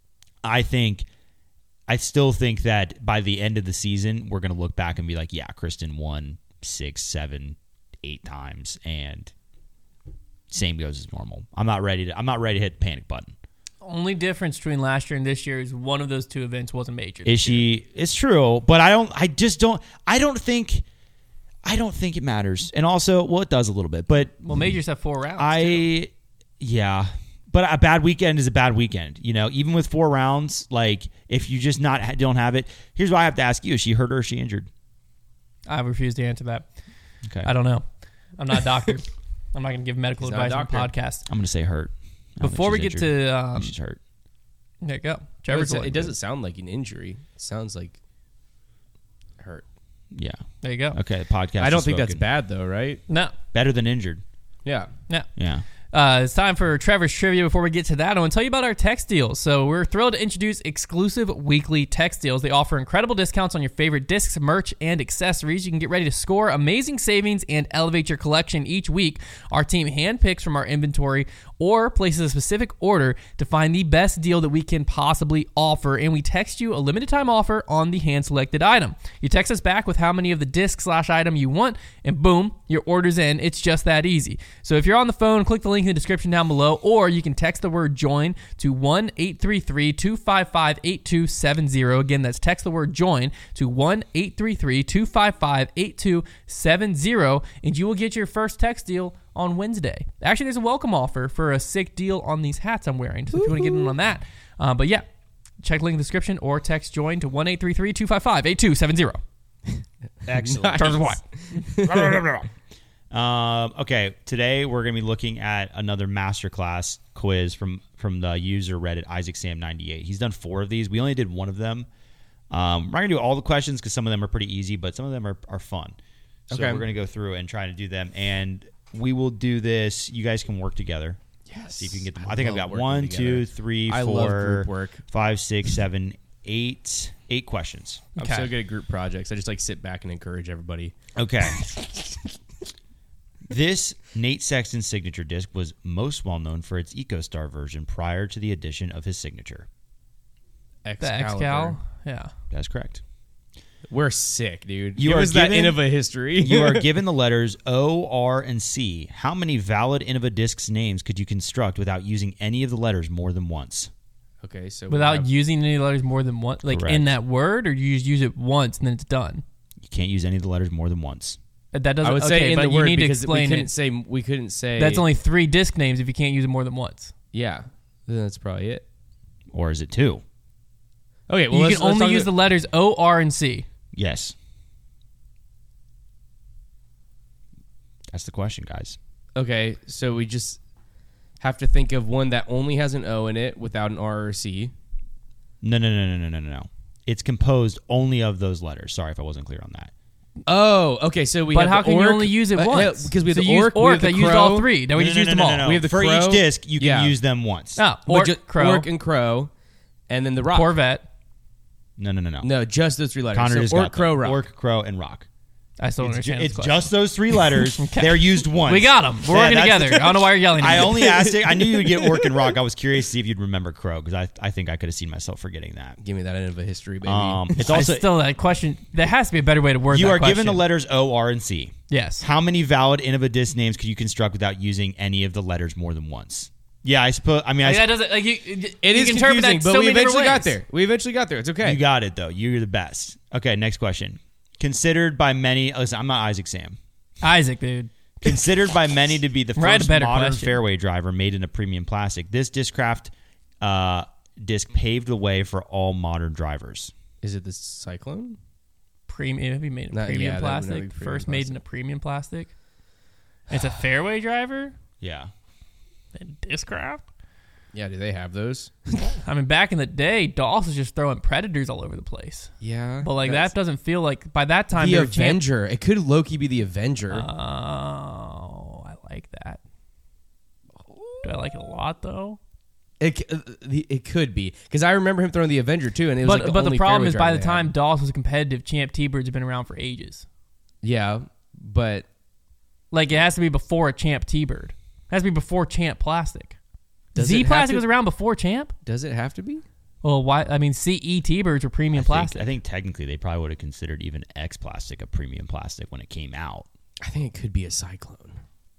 I still think that by the end of the season, we're going to look back and be like, yeah, Kristen won 6, 7, 8 times, and same goes as normal. I'm not ready to hit the panic button. Only difference between last year and this year is one of those 2 events wasn't major. It's true, but I don't think it matters. And also, well, it does a little bit, but majors have 4 rounds. Yeah. But a bad weekend is a bad weekend. You know, even with 4 rounds, like if you just don't have it. Here's what I have to ask you: is she hurt or is she injured? I refuse to answer that. Okay. I don't know. I'm not a doctor. I'm not going to give medical advice on the podcast. I'm going to say hurt. Before we get to, she's hurt. There you go. It doesn't sound like an injury. It sounds like hurt. Yeah. There you go. Okay. The podcast. I don't think that's bad though, right? No. Better than injured. Yeah. Yeah. It's time for Trevor's Trivia. Before we get to that, I want to tell you about our text deals. So we're thrilled to introduce exclusive weekly text deals. They offer incredible discounts on your favorite discs, merch, and accessories. You can get ready to score amazing savings and elevate your collection each week. Our team handpicks from our inventory or places a specific order to find the best deal that we can possibly offer, and we text you a limited time offer on the hand-selected item. You text us back with how many of the disc/item you want, and boom, your order's in. It's just that easy. So if you're on the phone, click the link in the description down below, or you can text the word JOIN to 1-833-255-8270. Again, that's text the word JOIN to 1-833-255-8270, and you will get your first text deal on Wednesday. Actually, there's a welcome offer for a sick deal on these hats I'm wearing, so if you want to get in on that, But yeah, check link in the description or text join to 1-833-255-8270. Excellent. Terms apply. Okay, today we're going to be looking at another masterclass quiz from the user Reddit IsaacSam98. He's done 4 of these. We only did 1 of them. We're not going to do all the questions because some of them are pretty easy, but some of them are fun. So we're going to go through and try to do them, and we will do this. You guys can work together. Yes. See if you can get them. I think I've got 1, 2, 3, 4, 5, 6, 7, 8 questions. I'm so good at group projects. I just sit back and encourage everybody. Okay. This Nate Sexton signature disc was most well known for its EcoStar version prior to the addition of his signature. The Excal? Yeah. That's correct. We're sick, dude. You Give are us that given- Innova history. You are given the letters O, R, and C. How many valid Innova discs names could you construct without using any of the letters more than once? Okay, so Without using any letters more than once, like Correct. in that word, or you just use it once and then it's done? You can't use any of the letters more than once. That doesn't. I would okay, say in but the you word need to because explain we couldn't say That's only 3 disc names if you can't use it more than once. Yeah, then that's probably it. Or is it 2? Okay, well You let's can only talk use the letters O, R, and C. Yes. That's the question, guys. Okay, so we just have to think of one that only has an O in it without an R or a C. No. It's composed only of those letters. Sorry if I wasn't clear on that. Oh, okay. So we. But have how the can you orc, only use it once? Because we have so the use orc. We orc have the that used crow. all 3. Then we just used them all. No. We have the For crow. each disc, you can Yeah. use them once. Oh, But orc, just crow, orc and crow, and then the rock. Corvette. No. No, just those 3 letters. Connor so just orc, got crow, them. rock. Orc, crow, and rock. I still don't understand. It's this question. just those 3 letters. They're used once. We got them. We're working that's together. I don't know why you're yelling at me. I only asked it. I knew you would get orc and rock. I was curious to see if you'd remember crow because I think I could have seen myself forgetting that. Give me that Innova history, baby. It's also still that question. There has to be a better way to word you that are question. given the letters O, R, and C. Yes. How many valid Innova disc names could you construct without using any of the letters more than once? Yeah, I suppose. I mean, Like, that doesn't like you. it you is can interpret confusing, that but so we many different eventually got ways. there. We eventually got there. It's okay. you got it though. You're the best. Okay, next question. Considered by many. Listen, I'm not Isaac Sam. Isaac, dude. Considered by many to be the Write a first better modern question. fairway driver made in a premium plastic, this Discraft disc paved the way for all modern drivers. Is it the Cyclone? Premium. Have you made a Not- premium yeah, that would not plastic? be premium First made plastic. in a premium plastic. It's a fairway driver. Yeah. And Discraft. Yeah, do they have those? I mean, back in the day, Doss was just throwing Predators all over the place. Yeah. But like that's- that doesn't feel like by that time The they were champ- Avenger. It could low-key be the Avenger. Oh, I like that. Do I like it a lot though? It could be because I remember him throwing the Avenger too, and it was But the only problem fairway is by driver the they had. time Doss was a competitive champ, T-Birds have been around for ages. Yeah, but Like it has to be before a champ T-Bird. It has to be before champ plastic. Does Z it have plastic to- was around before champ. does it have to be? Well, why? I mean, CE T-Birds were premium plastic. I think technically they probably would have considered even X plastic a premium plastic when it came out. I think it could be a Cyclone.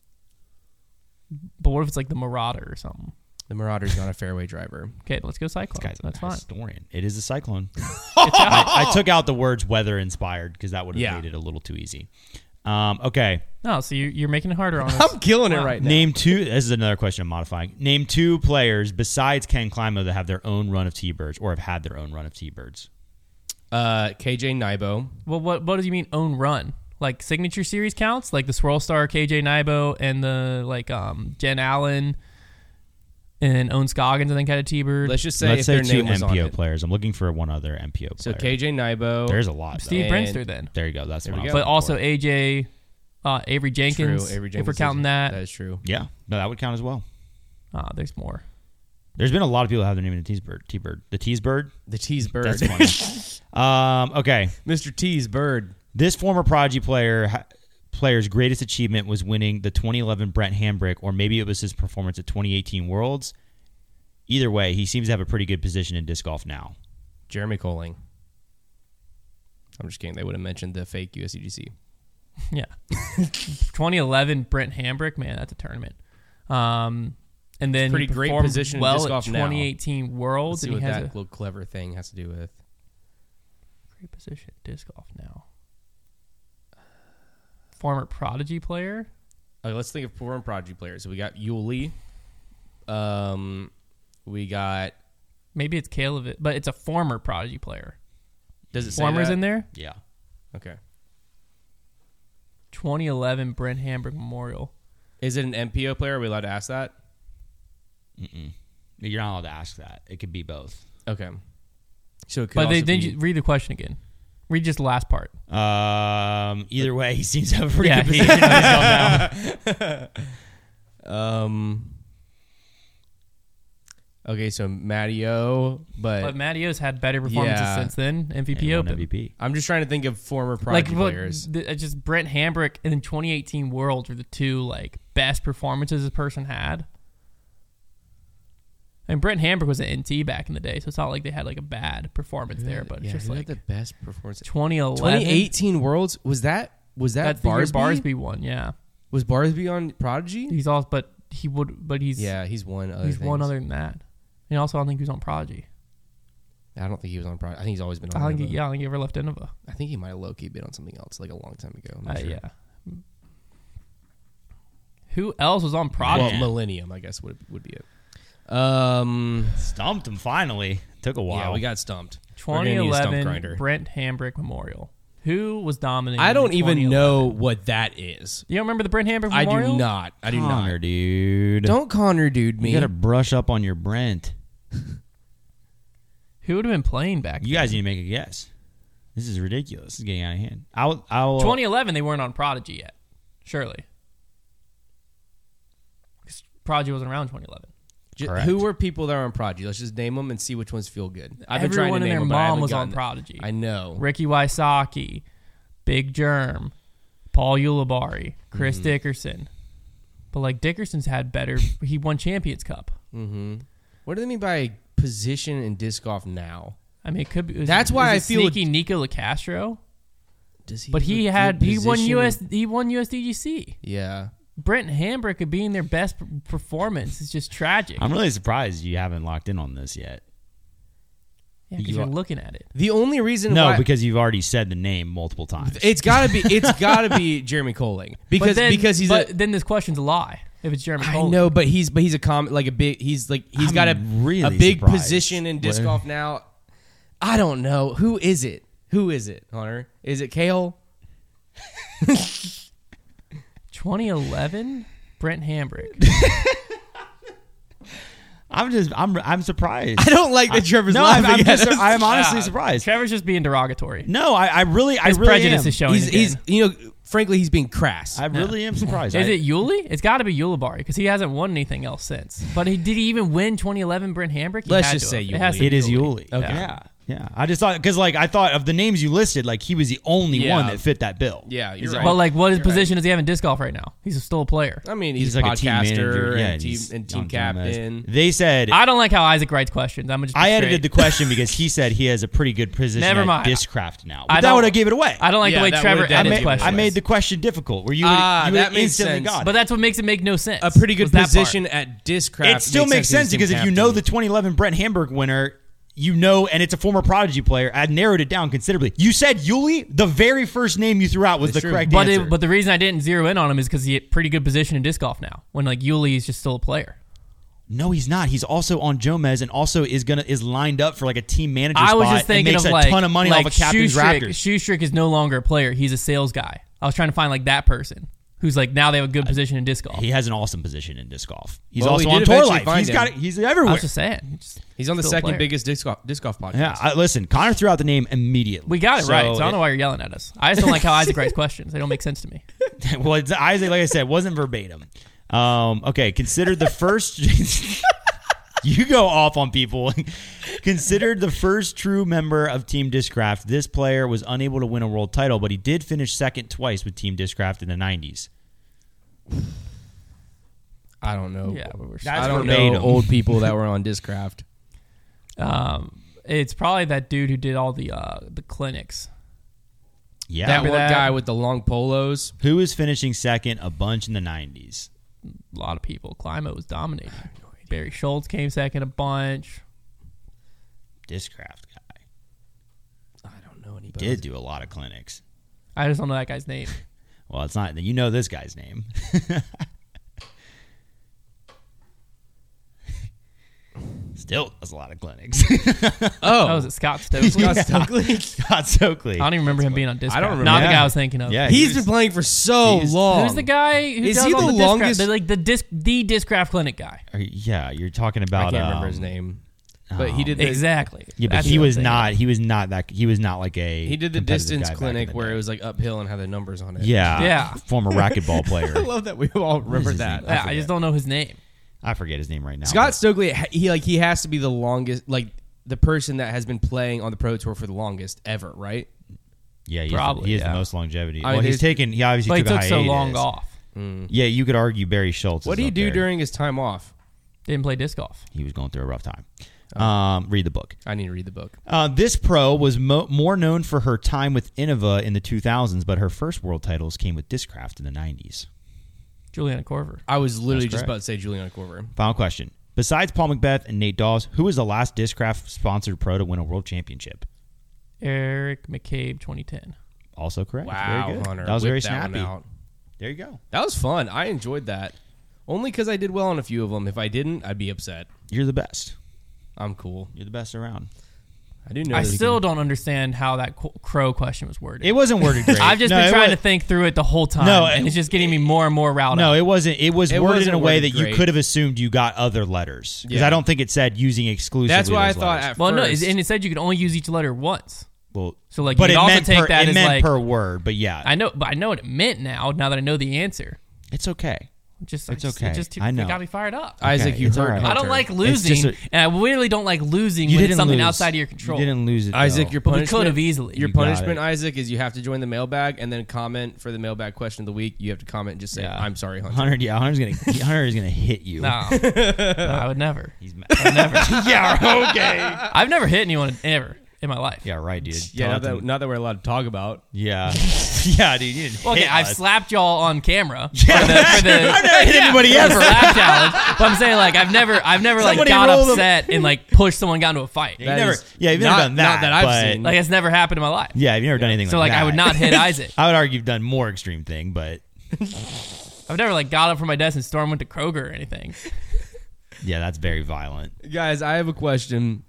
But what if it's like the Marauder or something? The Marauder's not a fairway driver. Okay, let's go Cyclone. Guy's That's a fine. historian. It is a cyclone. I took out the words weather inspired because that would have Yeah. made it a little too easy. Okay. No, so you're making it harder on us. I'm killing it right now. Name 2. This is another question I'm modifying. Name 2 players besides Ken Climo that have their own run of T-Birds or have had their own run of T-Birds. KJ Nybo. Well, what do you mean own run? Like signature series counts, like the Swirl Star, KJ Nybo, and the like Jen Allen and Owen Scoggins. I think had a T-Bird. Let's just say Let's if say their 2 name was on MPO it. players. I'm looking for one other MPO So player. KJ Nybo. There's a lot. Steve and- Brinster then, There you go. That's There what we I was go. but looking also for. AJ, Avery Jenkins. True. Avery if we're Jenkins counting is- that. That is true. Yeah. No, that would count as well. There's more. There's been a lot of people who have their name in the T-Bird. The T-Bird? The T's Bird. That's funny. Okay. Mr. T's Bird. This former Prodigy player's greatest achievement was winning the 2011 Brent Hambrick, or maybe it was his performance at 2018 Worlds. Either way, he seems to have a pretty good position in disc golf now. Jeremy Colling. I'm just kidding. They would have mentioned the fake USDGC. Yeah. 2011 Brent Hambrick, man, that's a tournament. And then pretty he great performed position in well disc at golf now. 2018 Let's Worlds, see and what he has that a little clever thing has to do with. great position at disc golf now. Former Prodigy player. Okay, let's think of former Prodigy players. So we got Yuli. We got Maybe it's Caleb, but it's a former Prodigy player. Does it say Former's that? in there? Yeah. Okay. 2011 Brent Hambrick Memorial. Is it an MPO player? Are we allowed to ask that? You're not allowed to ask that. It could be both. Okay. So it could But also then be- you read the question again. Read just the last part. Either way, he seems to have a pretty Yeah. good position in his now. Okay, so Matteo, But Mattio's had better performances Yeah. since then. MVP And won Open. MVP. I'm just trying to think of former Prodigy players. Just Brent Hambrick and then 2018 Worlds were the two like best performances this person had. And Brent Hambrick was an NT back in the day, so it's not like they had like a bad performance there. But it's just who like had the best performance. 2011. 2018 Worlds was that That's the year Barsby? Barsby won. Yeah, Was Barsby on Prodigy? he's also, but he's He's won other he's things. one other than that. And also, I don't think he was on Prodigy. I don't think he was on Prodigy. I think he's always been on. I think Innova. I think he ever left Innova. I think he might have low-key been on something else like a long time ago. I'm not sure. Yeah. Who else was on Prodigy? Well, Millennium, I guess would be it. Stumped him finally. Took a while. Yeah, we got stumped. We're gonna need a stump 2011 grinder. Brent Hambrick Memorial. Who was dominating? I don't in even 2011? know what that is. You don't remember the Brent Hambrick I Memorial? do not. I do Connor, not. dude. Don't Connor dude me. You gotta brush up on your Brent. Who would have been playing back You guys need to make a guess. This is ridiculous. This is getting out of hand. I'll 2011, they weren't on Prodigy yet. Surely. Because Prodigy wasn't around 2011. Correct. Who were people that are on Prodigy? Let's just name them and see which ones feel good. I've been trying to Everyone and name their them, but I mom haven't was on gotten it. Prodigy. I know. Ricky Wysocki, Big Germ, Paul Ulibarri, Chris Dickerson. But like Dickerson's had better. He won Champions Cup. What do they mean by position in disc golf now? I mean, it could be. That's why is I feel sneaky Nico LaCastro. Does he? But have a he good won position? He won USDGC. Yeah. Brent Hambrick could be in their best performance. It's just tragic. I'm really surprised you haven't locked in on this yet. Yeah, because you're looking at it. The only reason No, why because you've already said the name multiple times. it's gotta be Jeremy Colling because he's then this question's a lie. If it's Jeremy I Coley. know, but he's a he's I'm got a really big surprised. position in disc What? golf now. I don't know. Who is it, Hunter? Is it Kale? 2011, Brent Hambrick. I'm surprised. I don't like that Trevor's No, laughing at us. I'm honestly surprised. Trevor's just being derogatory. No, I really His am. prejudice is showing. He's frankly he's being crass. I really am surprised. Is it Yuli? It's got to be Ulibarri because he hasn't won anything else since. But did he even win 2011 Brent Hambrick? He Let's had just to say have. It has Yuli. to It be is Yuli. Okay. Yeah. I just thought because I thought of the names you listed, like he was the only Yeah. one that fit that bill. Yeah, you're Is it- right. But like, what You're position does he have in disc golf right now? He's still a player. I mean, he's, He's a like a team manager. podcaster Yeah, and he's team on Team captain. They said I don't like how Isaac writes questions. I'm just. I edited the question because he said he has a pretty good position Never at mind. Discraft now. I But that don't- would have gave it away. I don't like Yeah, the way that Trevor would've edits done it. questions. I made the question difficult where you would that makes instantly sense. got it. But that's what makes it make no sense. A pretty good was that part. position at Discraft. It still makes sense as because team if you know captain. the 2011 Brent Hambrick winner, and it's a former Prodigy player, I narrowed it down considerably. You said Yuli, the very first name you threw out was That's the true. correct But answer. but the reason I didn't zero in on him is because he had pretty good position in disc golf now. When like Yuli is just still a player. No, he's not. He's also on Jomez and also is lined up for like a team manager I was spot just thinking and makes of a like ton of money like off of Captain's Shoestrick. Raptors. Shoestrick is no longer a player. He's a sales guy. I was trying to find like that person who's like now they have a good position in disc golf. He has an awesome position in disc golf. He's Well, also we on did Tour eventually Life. find He's him. got it. He's I everywhere. was just saying. He's on the still a second player. biggest disc golf podcast. Yeah, listen, Connor threw out the name immediately. We got it right, so I don't know why you're yelling at us. I just don't like how Isaac writes questions. They don't make sense to me. Well, it's Isaac, like I said, wasn't verbatim. Okay, considered the first. You go off on people. Considered the first true member of Team Discraft, this player was unable to win a world title, but he did finish second twice with Team Discraft in the 90s. I don't know. Yeah, but we're I don't verbatim. know old people that were on Discraft. It's probably that dude who did all the clinics. Yeah. That Remember one that? guy with the long polos. Who was finishing second a bunch in the 90s? A lot of people. Climate was dominating. Barry Schultz came second a bunch. Discraft guy. I don't know anybody. Did do a lot of clinics. I just don't know that guy's name. Well, it's not. You know this guy's name. Still does a lot of clinics. Oh, was it Scott Stokely? Scott Stokely. I don't even remember him being on Discraft. I don't remember. Not the Yeah. guy I was thinking of. Yeah, He's been playing for so long. Who's the guy who Is does he all the the longest- Discraft, the Discraft Clinic guy? Yeah, you're talking I about. can't remember his name. But he did the, Exactly. Yeah, but That's he what I'm was thinking. not. He was not that. He was not like a. He did the competitive distance guy back in clinic the where day. it was like uphill and had the numbers on it. Yeah. Yeah. Former racquetball player. I love that we all remember his that. name? Yeah, I just don't know his name. I forget his name right now. Scott but- Stokely, he has to be the longest, like the person that has been playing on the Pro Tour for the longest ever, right? Yeah, Probably, he has yeah. the most longevity. I mean, Well, he's there's- taken. He obviously But he took a took so hiatus. long off. Yeah, you could argue Barry Schultz. What is did he up do there. during his time off? Didn't play disc golf. He was going through a rough time. Read the book. I need to read the book. This pro was more known for her time with Innova in the 2000s, but her first world titles came with Discraft in the 90s. Juliana Korver. I was literally That's just correct. about to say Juliana Korver. Final question. Besides Paul Macbeth and Nate Dawes, who was the last Discraft sponsored pro to win a world championship? Eric McCabe, 2010. Also correct. Wow, Very good. Hunter. That was Whip very that one snappy. out. There you go. That was fun. I enjoyed that. Only because I did well on a few of them. If I didn't, I'd be upset. You're the best. I'm cool. You're the best around. I do know. I that he still don't understand how that crow question was worded. It wasn't worded great. I've just No, been it trying wa- to think through it the whole time, No, and it's just getting me more and more riled No, up. it wasn't. It was It worded wasn't in a way worded that you great. could have assumed you got other letters. Because Yeah. I don't think it said using exclusively. That's why I those thought letters. at Well, no, first. and it said you could only use each letter once. Well, So, like, but you'd it also meant take per, that it as, meant like- per word. But yeah, I know what it meant now that I know the answer. it's okay. It's okay. It just I know. It got me fired up. Isaac, Okay, you it's heard all right. Hunter. I don't like just losing, and I really don't like losing You when it's didn't something lose. outside of your control. You didn't lose it, Isaac, though. your But we punishment could have easily. Your You got punishment, it. Isaac, is you have to join the mailbag and then comment for the mailbag question of the week. You have to comment and just say, Yeah. "I'm sorry, Hunter." Hunter is gonna hit you. No, I would never. He's mad. Never. yeah. Okay. I've never hit anyone ever in my life. Yeah. Right, dude. Yeah, Tell it to- not that we're allowed to talk about. Yeah. Yeah, dude. You didn't Okay, hit I've us. slapped y'all on camera for the I've never hit anybody for the ever. slap challenge. But I'm saying like I've never like Somebody got rolled upset and like pushed someone got into a fight. You've That never. is Yeah, you've never not- done that. not that I've but- seen. Like it's never happened in my life. Yeah, you've never done anything So like like that. I would not hit Isaac. I would argue you've done more extreme thing, but I've never like got up from my desk and stormed went to Kroger or anything. yeah, that's very violent. Guys, I have a question.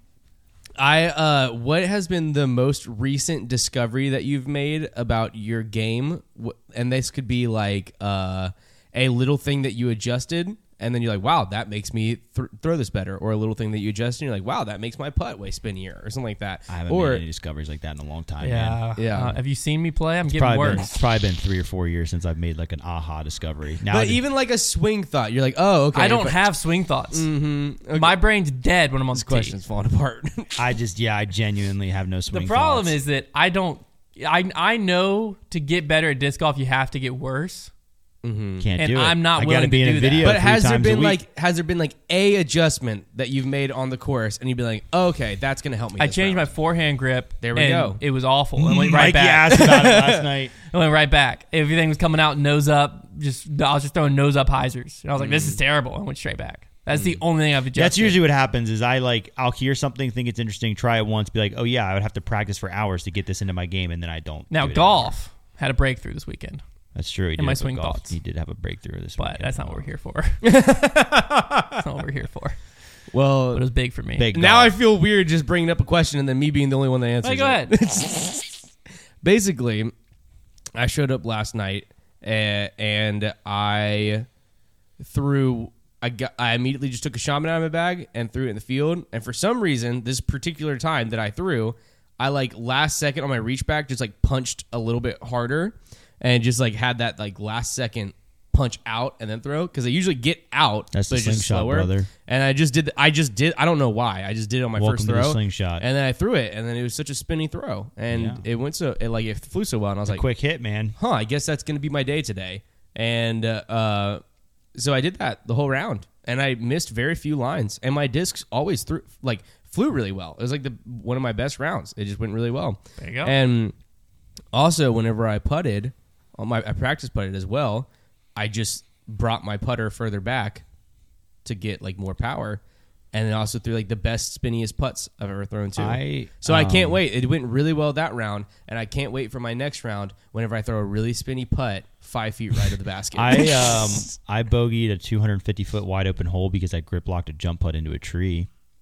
What has been the most recent discovery that you've made about your game? And this could be like a little thing that you adjusted, and then you're like, wow, that makes me throw this better. Or a little thing that you adjusted, and you're like, wow, that makes my putt way spinnier, or something like that. I haven't or made any discoveries like that in a long time, man. Yeah. Have you seen me play? I'm getting Probably worse. been 3 or 4 years since I've made like an aha discovery. Now, but even like a swing thought, you're like, oh, okay. I don't but have swing thoughts. Okay. My brain's dead when I'm on This the tee. question's falling apart. I genuinely have no swing. The problem thoughts. is that I know to get better at disc golf, you have to get worse. Can't and do it. I'm not I gotta willing be to in a do that. video. But 3 has there times a been week. like a adjustment that you've made on the course, and you'd be like, oh, okay, that's gonna help me. I this changed my round. forehand grip. There we and go. It was awful. I went right Mikey back. asked about it last night. I went right back. Everything was coming out nose up. I was just throwing nose up hyzers. And I was like, this is terrible. I went straight back. That's the only thing I've adjusted. That's usually what happens. Is I'll hear something, think it's interesting, try it once, be like, oh yeah, I would have to practice for hours to get this into my game, and then I don't. Now do it golf had a breakthrough this weekend, anymore. That's true. He in my did have a swing golf- thoughts. He did have a breakthrough this but weekend. that's not what we're here for. That's not what we're here for. But Well, it was big for me. Big now I golf. feel weird just bringing up a question and then me being the only one that answers. Hey, go it. ahead. Basically, I showed up last night and I threw. I immediately just took a shaman out of my bag and threw it in the field. And for some reason, this particular time that I threw, I like last second on my reach back just like punched a little bit harder and just like had that like last second punch out and then throw because I usually get out, That's but the it's just slingshot, slower. brother. And I just did. I don't know why. I just did it on my Welcome first to the throw. slingshot. And then I threw it, and then it was such a spinny throw, and Yeah. it flew so well, and I was like, Quick hit, man. huh, I guess that's going to be my day today. And so I did that the whole round, and I missed very few lines, and my discs always flew really well. It was like one of my best rounds. It just went really well. There you go. And also, whenever I putted, I practice putted as well. I just brought my putter further back to get like more power, and then also threw like the best spinniest putts I've ever thrown too. I can't wait. It went really well that round, and I can't wait for my next round whenever I throw a really spinny putt 5 feet right of the basket. I bogeyed a 250-foot wide open hole because I grip locked a jump putt into a tree.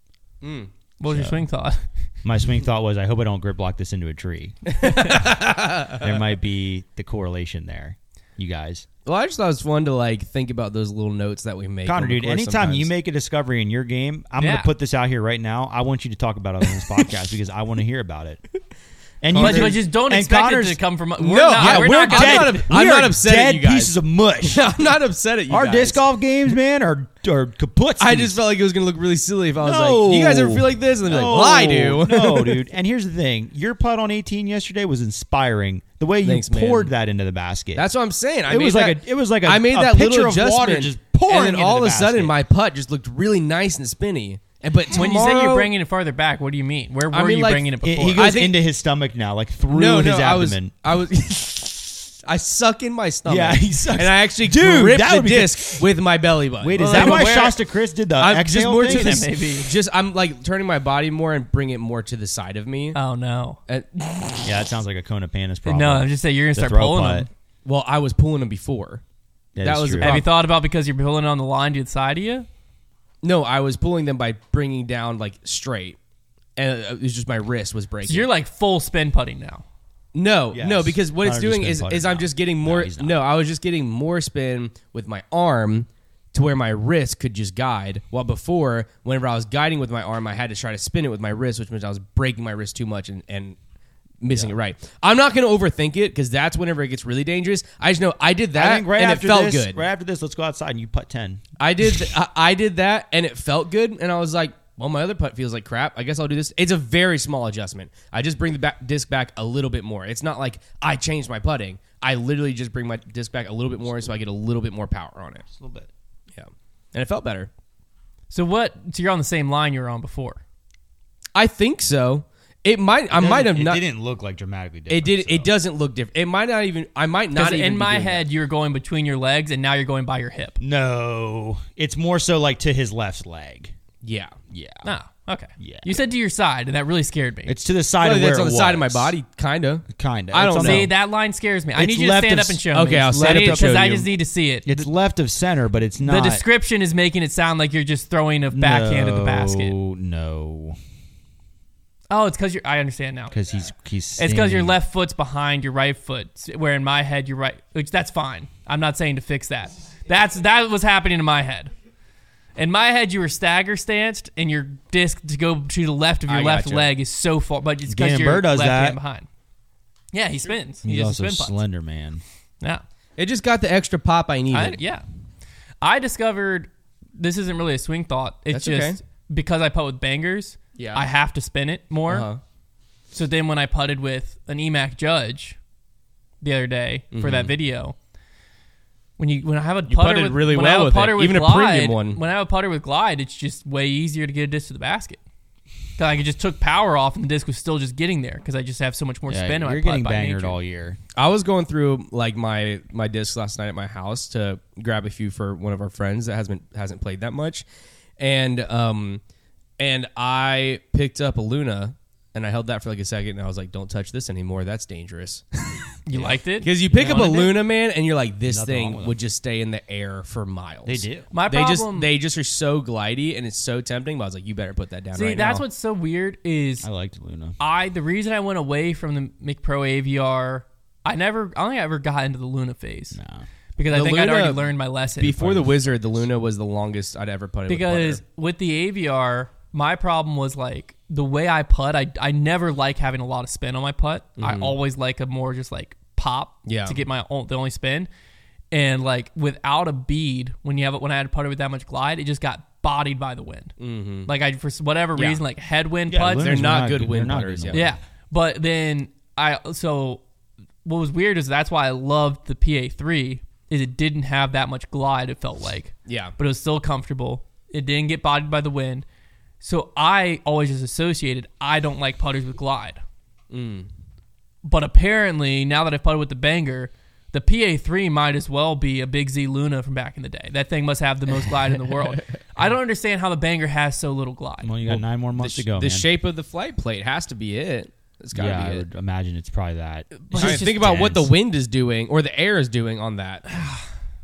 What was your swing thought? My swing thought was, I hope I don't grip lock this into a tree. There might be the correlation there, you guys. Well, I just thought it was fun to like think about those little notes that we make. Connor, dude, anytime you make a discovery in your game, I'm going to put this out here right now. I want you to talk about it on this podcast because I want to hear about it. And but just don't expect it to come from. We're not dead. I'm not upset at you guys. Pieces of mush. I'm not upset at you Our guys. disc golf games, man, are kaput. I just felt like it was going to look really silly if I was like, you guys ever feel like this? And they'd be like, well, I do. No, dude. And here's the thing. Your putt on 18 yesterday was inspiring. The way you poured that into the basket. That's what I'm saying. It was like a I made that pitcher little of water adjustment, just pouring and then into all the of a sudden basket. my putt just looked really nice and spinny. But when you say you're bringing it farther back, what do you mean? Where were you bringing it before? He goes into his stomach now, like through his abdomen. I suck in my stomach. Yeah, he sucks. And I actually grip the disc with my belly button. Wait, is that why Shasta Chris did the exhale thing? Maybe. I'm like turning my body more and bring it more to the side of me. Oh, no. Yeah, that sounds like a Kona Panis problem. No, I'm just saying you're going to start pulling them. Well, I was pulling them before. That was true. Have you thought about because you're pulling on the line to the side of you? No, I was pulling them by bringing down like straight, and it was just my wrist was breaking. So you're like full spin putting now. No, Yes. no, because what it's doing Hunter's is I'm just getting more. he's not. No, I was just getting more spin with my arm to where my wrist could just guide. While before, whenever I was guiding with my arm, I had to try to spin it with my wrist, which means I was breaking my wrist too much and missing it right. I'm not going to overthink it because that's whenever it gets really dangerous. I just know I did that I think and it felt good. Right after this, let's go outside and you putt 10. I did that and it felt good, and I was like, well, my other putt feels like crap. I guess I'll do this. It's a very small adjustment. I just bring the disc back a little bit more. It's not like I changed my putting. I literally just bring my disc back a little bit more so I get a little bit more power on it. Just a little bit. Yeah. And it felt better. So you're on the same line you were on before. I think so. It might have not. It didn't look like dramatically different. It did. So. It doesn't look different. It might not even. I might not even. In be my doing head, that. you were going between your legs, and now you're going by your hip. No, it's more so like to his left leg. Yeah. Yeah. No. Okay. Yeah. You said to your side, and that really scared me. It's to the side Well, of where that's on it the side of my was. body, kind of. Kinda. I don't It's on know. the- See, that line scares me. I It's need you to left stand of- up and show me. Okay, I'll stand up and show because I you. just need to see it. It's left of center, but it's not. The description is making it sound like you're just throwing a backhand at the basket. No, Oh, it's because you're. I understand now. because he's. It's because your standing- left foot's behind your right foot. Where in my head, you're right. Which that's fine. I'm not saying to fix that. That was happening in my head. In my head, you were stagger stanced, and your disc to go to the left of your left gotcha. leg is so far, but it's because Gannon you're Burr does left that. hand behind. Yeah, he spins. He He's just also spin putts. slender, man. Yeah. It just got the extra pop I needed. I discovered this isn't really a swing thought. It's That's just okay. because I putt with bangers, Yeah. I have to spin it more. Uh-huh. So then when I putted with an EMAC Judge the other day for that video, when I have a putter putted with, really when I well have with a putter it, with even a glide, premium one. When I have a putter with glide, it's just way easier to get a disc to the basket. Because I just took power off and the disc was still just getting there because I just have so much more Yeah, spin. you're on getting my putt by bangered nature. all year. I was going through like my discs last night at my house to grab a few for one of our friends that hasn't played that much, and I picked up a Luna and I held that for like a second and I was like, "Don't touch this anymore. That's dangerous." You liked it? Because you pick up a wanted it? Luna, man, and you're like, "This Nothing wrong with thing them. would just stay in the air for miles." They do. My problem. They just are so glidey and it's so tempting. But I was like, "You better put that down." See, right that's now. what's so weird is I liked Luna. the reason I went away from the McPro AVR, I only ever got into the Luna phase. Nah. Because I The think I'd already Luna- learned my lesson. Before the Wizard, the Luna was the longest I'd ever putted. Because with the AVR, my problem was like the way I putt, I never like having a lot of spin on my putt. I always like a more just like pop Yeah. to get the only spin. And like without a bead, when I had a putter with that much glide, it just got bodied by the wind. Mm-hmm. Like for whatever Yeah. reason, like headwind Yeah, putts, Lunas they're were not good wind they're not putters, good yeah. yeah. But then what was weird is that's why I loved the PA3 is it didn't have that much glide, it felt like. Yeah. But it was still comfortable. It didn't get bodied by the wind. So I always just associated I don't like putters with glide. But apparently, now that I've putted with the banger, the PA3 might as well be a Big Z Luna from back in the day. That thing must have the most glide in the world. I don't understand how the banger has so little glide. Well, you got 9 more months to go, the man. shape of the flight plate has to be it. It's got to Yeah, be I it. would imagine it's probably that. But I mean, it's just think about what the dense. wind is doing or the air is doing on that.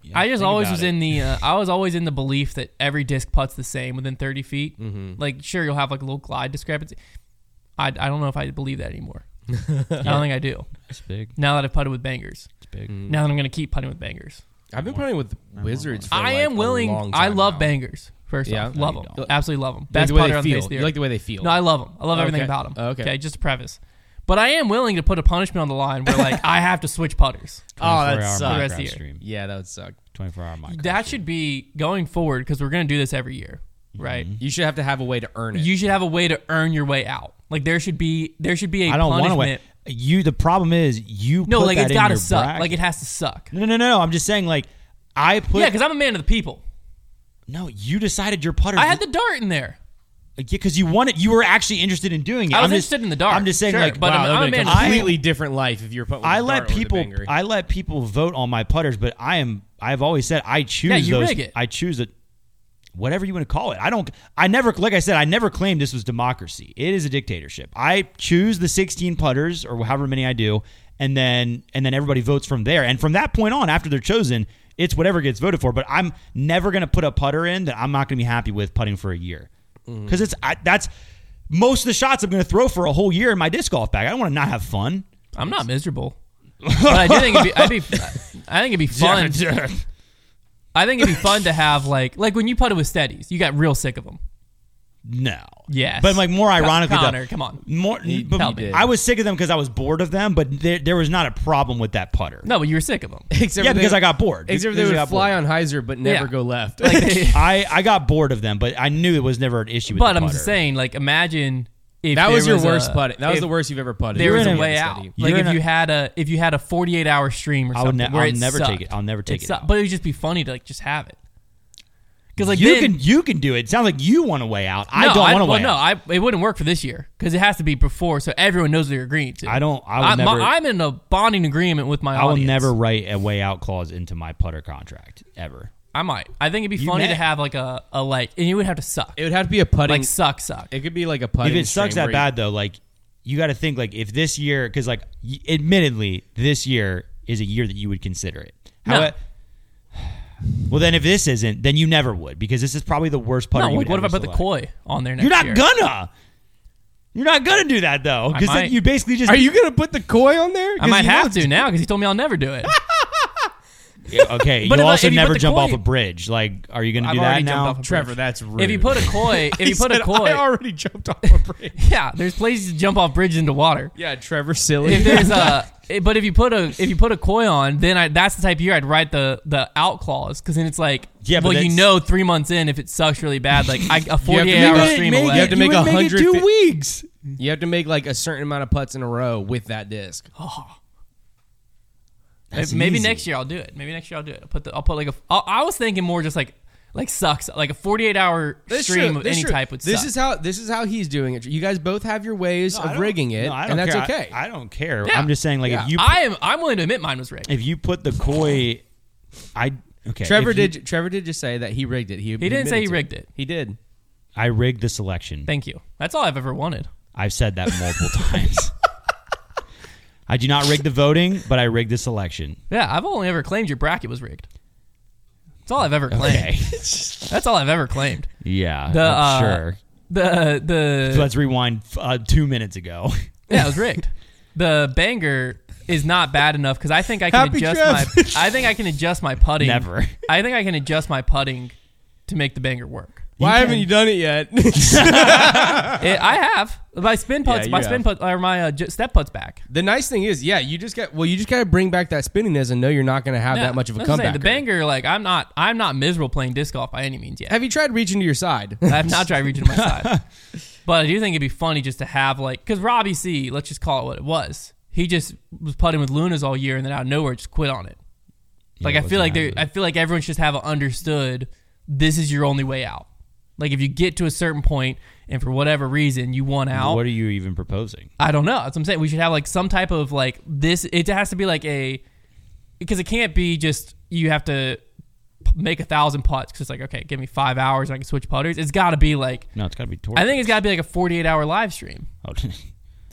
I just always was in the I was always in the belief that every disc putt's the same within 30 feet. Mm-hmm. Like, sure, you'll have like a little glide discrepancy. I don't know if I believe that anymore. I don't think I do. It's big. Now that I've putted with bangers. It's big. Now that I'm going to keep putting with bangers. I've been putting with Wizards for I like am willing. a long I time love now. bangers. First off, love them. don't. Absolutely love them. You like Best the way putter they on the face feel. of the You earth. like the way they feel. No, I love them. I love everything Okay. about them. Okay. Just to preface. But I am willing to put a punishment on the line where, like, I have to switch putters. that 24-hour sucks. The rest of the Minecraft year. stream. Yeah, that would suck. 24-hour Minecraft. That should be going forward because we're going to do this every year, right? You should have to have a way to earn it. You should have a way to earn your way out. Like, there should be a I don't want to win. punishment. The problem is you. No, put like, that it's in got to your suck. bracket. Like, it has to suck. No. I'm just saying, like, I put. Yeah, because I'm a man of the people. No, you decided your putter. I had the dart in there. because you wanted. You were actually interested in doing it. I was I'm just, interested in the dart. I'm just saying, Sure, like, but wow, I'm a that man would of be a the people. completely different life if you're putting with I a let dart or with a people. banger. I let people vote on my putters, but I've always said I choose Yeah, you those. rig it. I choose it. Whatever you want to call it. I never, like I said, I never claimed this was democracy. It is a dictatorship. I choose the 16 putters or however many I do, and then everybody votes from there. And from that point on, after they're chosen, it's whatever gets voted for. But I'm never going to put a putter in that I'm not going to be happy with putting for a year. Because that's most of the shots I'm going to throw for a whole year in my disc golf bag. I don't want to not have fun. I'm not miserable. But I do think I think it'd be fun. I think it'd be fun to have like when you putted with steadies, you got real sick of them. No. Yes. But like more ironically, Connor, come on. but did. I was sick of them because I was bored of them, but there was not a problem with that putter. No, but you were sick of them. Except Yeah, for because I got bored. Except for Because they I would got fly bored. on hyzer but never Yeah. go left. Like they, I got bored of them, but I knew it was never an issue with but the I'm putter. just saying, like, imagine if that there was your was worst a- putting. That was if the worst you've ever putted. There was You're a in a- way out. Steady. Like You're if in you had a 48-hour stream or I would something, ne- where I'll it never sucked. take it. I'll never take it out. But it would just be funny to like just have it. Because like You can do it. It sounds like you want to weigh out. I don't want to weigh out. it wouldn't work for this year because it has to be before, so everyone knows what they're agreeing to. I would never. I'm in a bonding agreement with my I will audience. never write a way out clause into my putter contract ever. I might. I think it'd be You funny may. to have like a and you would have to suck. It would have to be a putting. Like suck. It could be like a putting. If it sucks stream that where bad though, like you got to think like if this year, because like admittedly this year is a year that you would consider it. No. Well, then if this isn't, then you never would because this is probably the worst putter. No, you like, would what if I ever put the select. koi on there next You're not year? gonna. You're not gonna do that though, because might. you basically just. Are you gonna put the koi on there? I might have to now because he told me I'll never do it. Okay, But you'll if also you put never the jump koi- off a bridge. Like, are you gonna I've do already that jumped now? off a Trevor, bridge. that's rude. If you put a koi, He said, I already jumped off a bridge. yeah, there's places to jump off bridges into water. Yeah, Trevor, silly. If there's but if you put a koi on, then that's the type of year I'd write the out clause because then it's like, Yeah, but well, you that's- know, 3 months in, if it sucks really bad, like a make 48-hour it- stream make away. You have to make You would 150 2 weeks. You have to make like a certain amount of putts in a row with that disc. That's Maybe easy. next year I'll do it. I'll put like I was thinking more just like sucks, like a 48-hour stream of any type would This suck. is how he's doing it. You guys both have your ways of rigging it, No, I don't and that's care. okay. I don't care. Yeah. I'm just saying, like, Yeah. if you I'm willing to admit mine was rigged. if you put the koi, okay. Trevor if you- did just say that he rigged it. He didn't say he admitted to rigged it. He did. I rigged the selection. Thank you. That's all I've ever wanted. I've said that multiple times. I do not rig the voting, but I rigged the selection. Yeah, I've only ever claimed your bracket was rigged. That's all I've ever claimed. Okay. That's all I've ever claimed. Yeah, The, I'm sure. The So let's rewind 2 minutes ago. yeah, it was rigged. The banger is not bad enough because I think I can Happy adjust Trev. I think I can adjust my putting. Never. I think I can adjust my putting to make the banger work. Why haven't you done it yet? I have my spin putts. you my have. spin put or my step putts back. The nice thing is, yeah, you just got to bring back that spinniness and know you're not going to have Yeah, that much of a that's what I'm saying. comeback. The banger, like I'm not miserable playing disc golf by any means yet. Have you tried reaching to your side? I have not tried reaching to my side, but I do think it'd be funny just to have like because Robbie C, let's just call it what it was. He just was putting with Lunas all year and then out of nowhere just quit on it. Like Yeah, I feel like what's I feel like everyone should have understood this is your only way out. Like if you get to a certain point and for whatever reason you want out, What are you even proposing? I don't know. That's what I'm saying. We should have like some type of like this. It has to be like because it can't be just you have to make 1,000 putts because it's like okay, give me 5 hours and I can switch putters. It's got to be like No, it's got to be torture. I think it's got to be like a 48-hour live stream. Oh,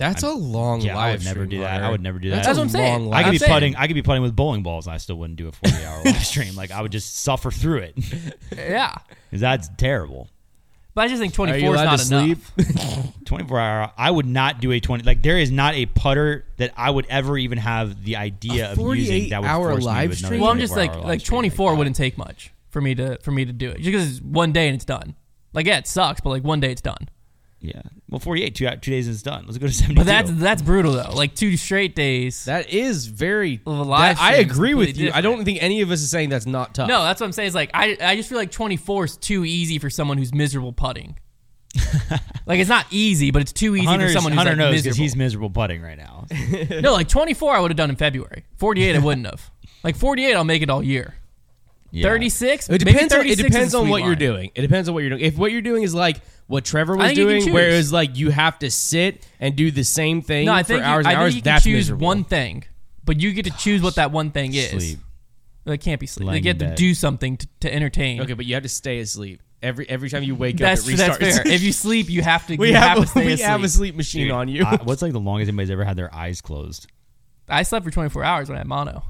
That's a long live I would never stream, do that. Hunter. I would never do that. That's what I'm saying. long I could live be stream. putting with bowling balls, and I still wouldn't do a 40-hour live stream. Like, I would just suffer through it. Yeah. Because that's terrible. But I just think Are 24 you is allowed not to sleep? enough. 24-hour. I would not do a 20. Like, there is not a putter that I would ever even have the idea of using that would 48-hour force me live to stream? Well, I'm just 24-hour live like stream 24 that. wouldn't take much for me to do it. Just because it's one day and it's done. Like, yeah, it sucks, but like one day it's done. Yeah. Well, 48, 2 days and it's done. Let's go to 72. But that's brutal though. Like 2 straight days. That is very. Well, the live I stream is agree with completely you. I don't think any of us is saying that's not tough. No, that's what I'm saying. Is like I just feel like 24 is too easy for someone who's miserable putting. Like, it's not easy, but it's too easy for someone who's Hunter like knows because miserable. he's miserable putting right now. No, like 24 I would have done in February. 48 I wouldn't have. Like 48 I'll make it all year. Yeah. 36 It maybe depends. 36 It depends is a on sweet what you're line. doing. It depends on what you're doing. If what you're doing is like what Trevor I was think you can doing, where it choose. was like you have to sit and do the same thing No, I for think hours and I hours, think you can that's choose miserable. one thing, but you get to choose what that one thing is. Sleep. It can't be sleep. Laying They get in to bed. do something to entertain. Okay, but you have to stay asleep every time you wake That's up. It restarts. fair. If you sleep, you have to. we you have to stay we asleep. have a sleep machine on you. What's like the longest anybody's ever had their eyes closed? I slept for 24 hours when I had mono.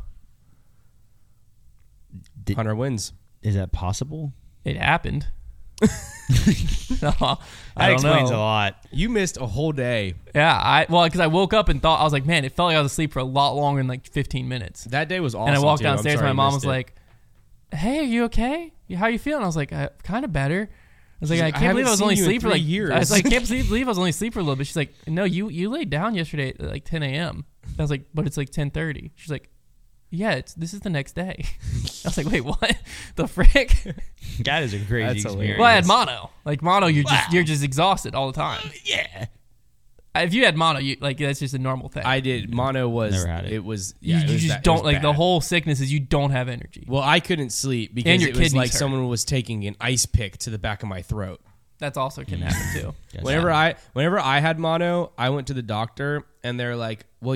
Hunter wins. Is that possible? It happened. No, That I don't explains know. a lot. You missed a whole day. Yeah, because I woke up and thought I was like, man, it felt like I was asleep for a lot longer than like 15 minutes. That day was awesome. And I walked too. I'm downstairs, sorry and my you mom missed was it. like, "Hey, are you okay? How you feeling?" I was like, "Kind of better." I was like, She's "I like, can't "I believe I was haven't only seen you in asleep for 3 like years." I was like, "Can't believe I was only asleep for a little bit." She's like, "No, you laid down yesterday at like 10 a.m." I was like, "But it's like 10:30." She's like, "Yeah, this is the next day." I was like, "Wait, what? The frick?" That is a crazy That's experience. hilarious. Well, I had mono. Like mono, you're just exhausted all the time. Yeah. If you had mono, that's just a normal thing. I did. Mono was. Never had it. It was. you Yeah, it was just that- it don't was like the bad. whole sickness is you don't have energy. Well, I couldn't sleep because And your it was kidneys like hurt. someone was taking an ice pick to the back of my throat. That's also can happen too. Yes. Whenever I had mono, I went to the doctor and they're like, "Well,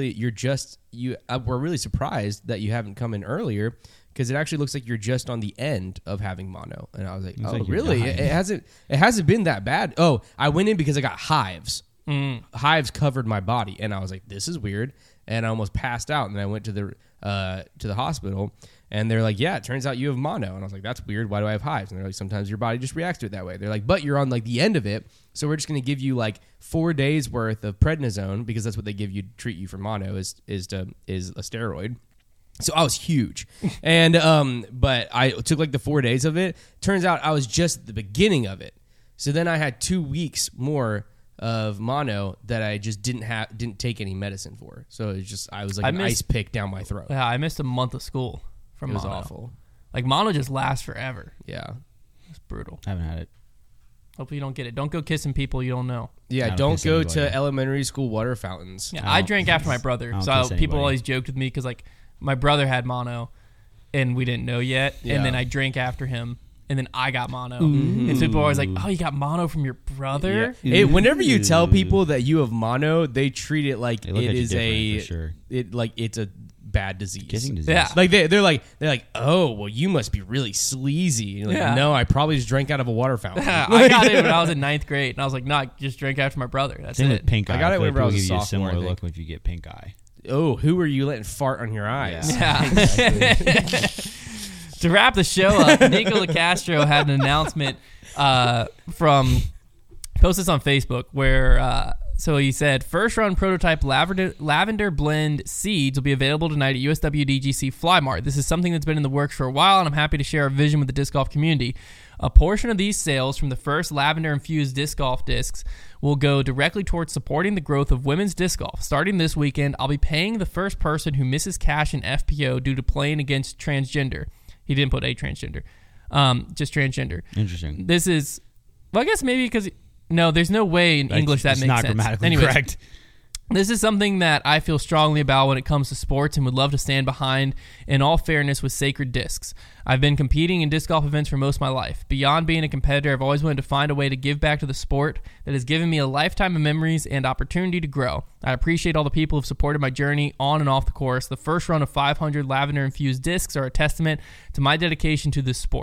we're really surprised that you haven't come in earlier because it actually looks like you're just on the end of having mono." And I was like, Looks "Oh, like you're really? dying." It hasn't been that bad." Oh, I went in because I got hives. Hives covered my body, and I was like, "This is weird," and I almost passed out. And I went to the hospital, and they're like, "Yeah, it turns out you have mono." And I was like, "That's weird. Why do I have hives?" And they're like, "Sometimes your body just reacts to it that way." They're like, "But you're on like the end of it, so we're just going to give you like 4 days worth of prednisone because that's what they give you to treat you for mono is a steroid." So I was huge, and but I took like the 4 days of it. Turns out I was just at the beginning of it. So then I had 2 weeks more of mono that I just didn't take any medicine for. So it was just I was like an ice pick down my throat. Yeah, I missed a month of school from It was mono. awful. Like mono just lasts forever. Yeah. It's brutal. I haven't had it. Hopefully you don't get it. Don't go kissing people you don't know. Yeah, I don't don't kiss go anybody. to elementary school water fountains. Yeah, I I don't- drank after my brother, I don't so kiss people anybody. always joked with me because like my brother had mono, and we didn't know yet, Yeah. and then I drank after him, and then I got mono, and so people are always like, "Oh, you got mono from your brother?" Yeah. Whenever you tell people that you have mono, they treat it like They look it at you is different, for sure. it's a bad disease. Kissing disease. Yeah. Like they're like, "Oh, well, you must be really sleazy." And you're like, Yeah. "No, I probably just drank out of a water fountain." I got it when I was in 9th grade, and I was like, "No, I just drank after my brother." That's Same it. with pink eye. I got it feel like whenever I was people a give you a sophomore, similar I look think. if you get pink eye. Oh, who are you letting fart on your eyes? Yeah. To wrap the show up, Nico LaCastro had an announcement posted this on Facebook where so he said first run prototype lavender blend seeds will be available tonight at USWDGC Fly Mart. This is something that's been in the works for a while, and I'm happy to share our vision with the disc golf community. A portion of these sales from the first lavender infused disc golf discs will go directly towards supporting the growth of women's disc golf. Starting this weekend, I'll be paying the first person who misses cash in FPO due to playing against transgender. He didn't put a transgender, just transgender. Interesting. This is, well, I guess maybe because, no, there's no way in English that it's makes not sense. grammatically Anyways, correct. this is something that I feel strongly about when it comes to sports and would love to stand behind in all fairness with sacred discs. I've been competing in disc golf events for most of my life. Beyond being a competitor, I've always wanted to find a way to give back to the sport that has given me a lifetime of memories and opportunity to grow. I appreciate all the people who've supported my journey on and off the course. The first run of 500 lavender-infused discs are a testament to my dedication to this sport.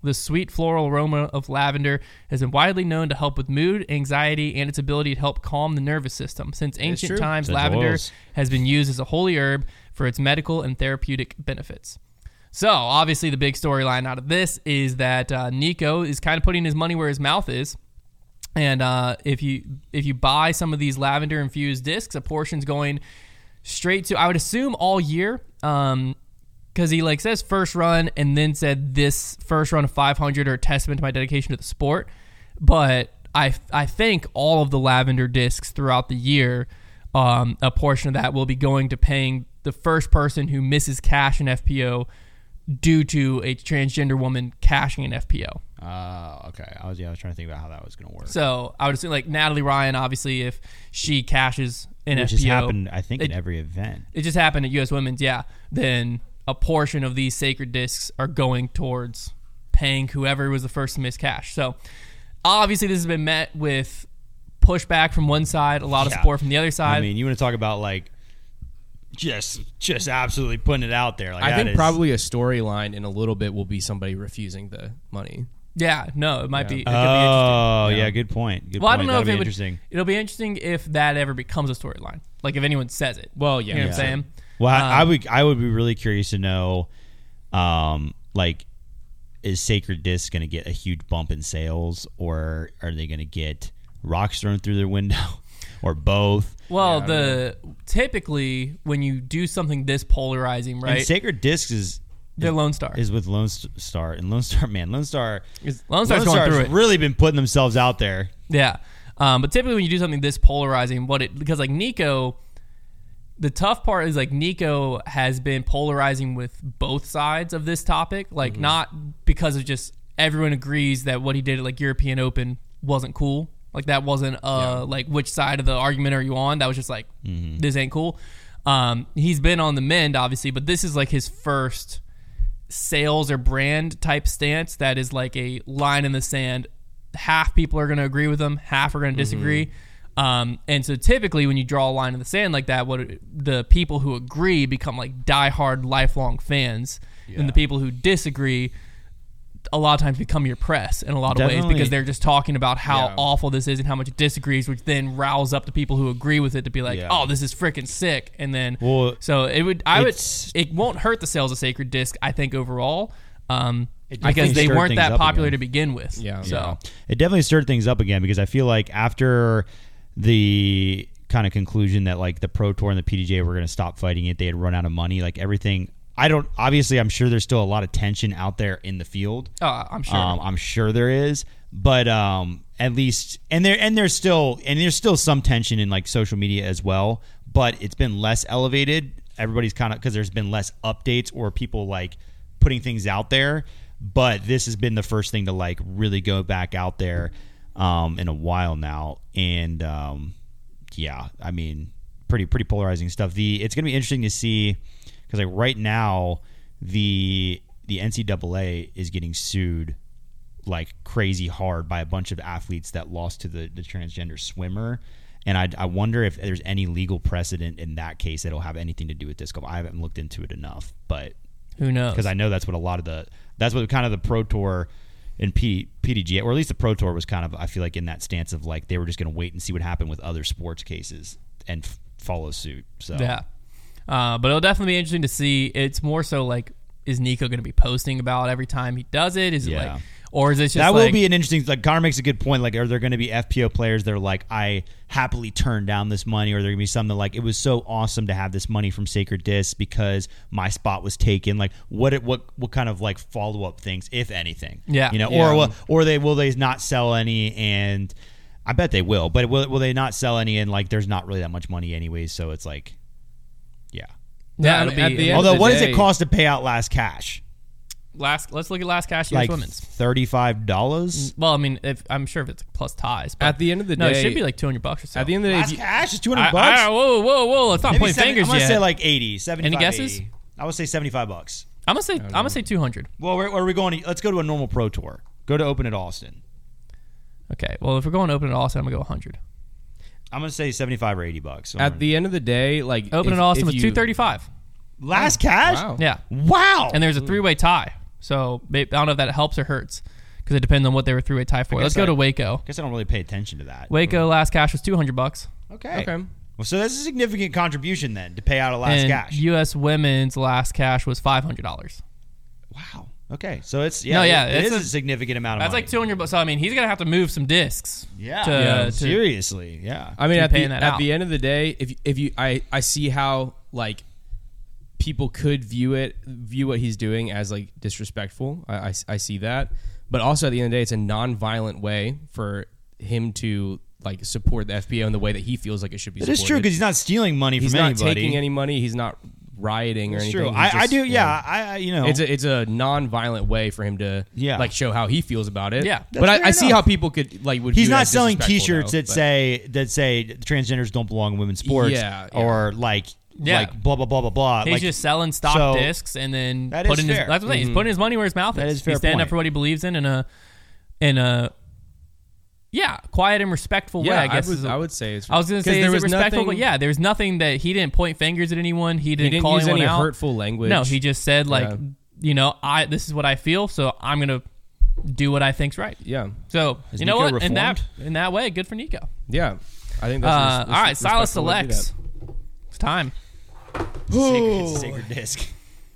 The sweet floral aroma of lavender has been widely known to help with mood, anxiety, and its ability to help calm the nervous system. Since ancient times, lavender has been used as a holy herb for its medical and therapeutic benefits. So, obviously, the big storyline out of this is that Nico is kind of putting his money where his mouth is. And if you buy some of these lavender-infused discs, a portion's going straight to, I would assume, all year. Because he says first run and then said this first run of 500 are a testament to my dedication to the sport. But I think all of the lavender discs throughout the year, a portion of that will be going to paying the first person who misses cash in FPO due to a transgender woman cashing an FPO. Okay. I was trying to think about how that was going to work. So I would assume Natalie Ryan, obviously, if she cashes an FPO. Which has happened, I think, in every event. It just happened at U.S. Women's, yeah. Then a portion of these sacred discs are going towards paying whoever was the first to miss cash. So obviously this has been met with pushback from one side, a lot of support from the other side. I mean, you want to talk about just absolutely putting it out there. I think probably a storyline in a little bit will be somebody refusing the money. Yeah, no, it might be. It could be interesting. Yeah, good point. I don't know if it'll be interesting if that ever becomes a storyline. If anyone says it. Well, yeah. You know what I'm saying? Well, I would be really curious to know, is Sacred Disc going to get a huge bump in sales, or are they going to get rocks thrown through their window, or both? Well, typically when you do something this polarizing, right? And Sacred Disc they're Lone Star. Is with Lone Star. And Lone Star's going through it. Really been putting themselves out there. Yeah. But typically when you do something this polarizing, because Nico, the tough part is Nico has been polarizing with both sides of this topic. Not because of just everyone agrees that what he did at European Open wasn't cool. That wasn't which side of the argument are you on? That was just this ain't cool. He's been on the mend, obviously, but this is his first sales or brand type stance that is a line in the sand. Half people are going to agree with him, half are going to disagree. And so typically when you draw a line in the sand like that, the people who agree become diehard lifelong fans, and the people who disagree a lot of times become your press in a lot of ways, because they're just talking about how awful this is and how much it disagrees, which then riles up the people who agree with it to be oh, this is freaking sick. And then it won't hurt the sales of Sacred Disc, I think, overall, because they weren't that popular to begin with. So it definitely stirred things up again, because I feel after the kind of conclusion that the Pro Tour and the PDGA were going to stop fighting it, they had run out of money, everything. I'm sure there's still a lot of tension out there in the field. I'm sure. I'm sure there is, but at least, and there's still some tension in social media as well, but it's been less elevated. Everybody's kind of, because there's been less updates or people putting things out there, but this has been the first thing to really go back out there in a while now. And I mean, pretty polarizing stuff. It's going to be interesting to see, because right now the NCAA is getting sued crazy hard by a bunch of athletes that lost to the transgender swimmer, and I wonder if there's any legal precedent in that case that'll have anything to do with disc golf. I haven't looked into it enough, but who knows? Because I know that's what kind of the Pro Tour and PDGA, or at least the Pro Tour, was kind of, I feel in that stance of they were just going to wait and see what happened with other sports cases and follow suit. So yeah. But it'll definitely be interesting to see. It's more so is Nico going to be posting about every time he does it? Is it or is it just that will be an interesting? Connor makes a good point. Are there going to be FPO players that are I happily turned down this money, or are there going to be some that it was so awesome to have this money from Sacred Disc because my spot was taken? What kind of follow up things, if anything? Or will they not sell any? And I bet they will, but will they not sell any? And there's not really that much money anyways, so it's Yeah, it'll be. Although, what does it cost to pay out last cash? Let's look at last cash U.S. Women's. $35. Well, I mean, I'm sure if it's plus ties. But at the end of the day, it should be $200 or so. At the end of the day, last cash is $200. Whoa! Let's not point fingers yet. I'm gonna say 80, 75. Any guesses? 80. I would say $75. I'm gonna say 200. Well, where are we going? Let's go to a normal Pro Tour. Go to Open at Austin. Okay. Well, if we're going to Open at Austin, I'm gonna go 100. I'm gonna say $75 or $80. At the end of the day, Open at Austin was $235. Last cash? Wow. Yeah. Wow. And there's a 3-way tie. So I don't know if that helps or hurts because it depends on what they were through at Typhoid. Let's go to Waco. I guess I don't really pay attention to that. Waco last cash was $200. Okay. Well, so that's a significant contribution then to pay out a last cash. U.S. women's last cash was $500. Wow. Okay. So it's it is a significant amount of money. That's like $200. So I mean, he's gonna have to move some discs. Seriously. Yeah. I mean, at the end of the day, I see how like people could view what he's doing as like disrespectful. I see that, but also at the end of the day, it's a non-violent way for him to like support the FPO in the way that he feels like it should be. It is true because he's not stealing money from anybody. He's not taking any money. He's not rioting or anything. True. I do. Yeah. It's a non-violent way for him to like show how he feels about it. Yeah. But I see how people could like would. He's not selling T-shirts that say transgenders don't belong in women's sports. Yeah. Or like blah blah blah blah blah. He's just selling stock discs and then putting his. That's what I'm saying. He's putting his money where his mouth is. That is fair. He's standing up for what he believes in a quiet and respectful way. I guess I would say it's. I was going to say is it respectful, but there's nothing that he didn't point fingers at anyone. He didn't call use anyone any out. Hurtful language. No, he just said this is what I feel, so I'm going to do what I think's right. Yeah. So you know what? In that way, good for Nico. Yeah, I think that's all right. Silas selects. It's time. Sacred disc.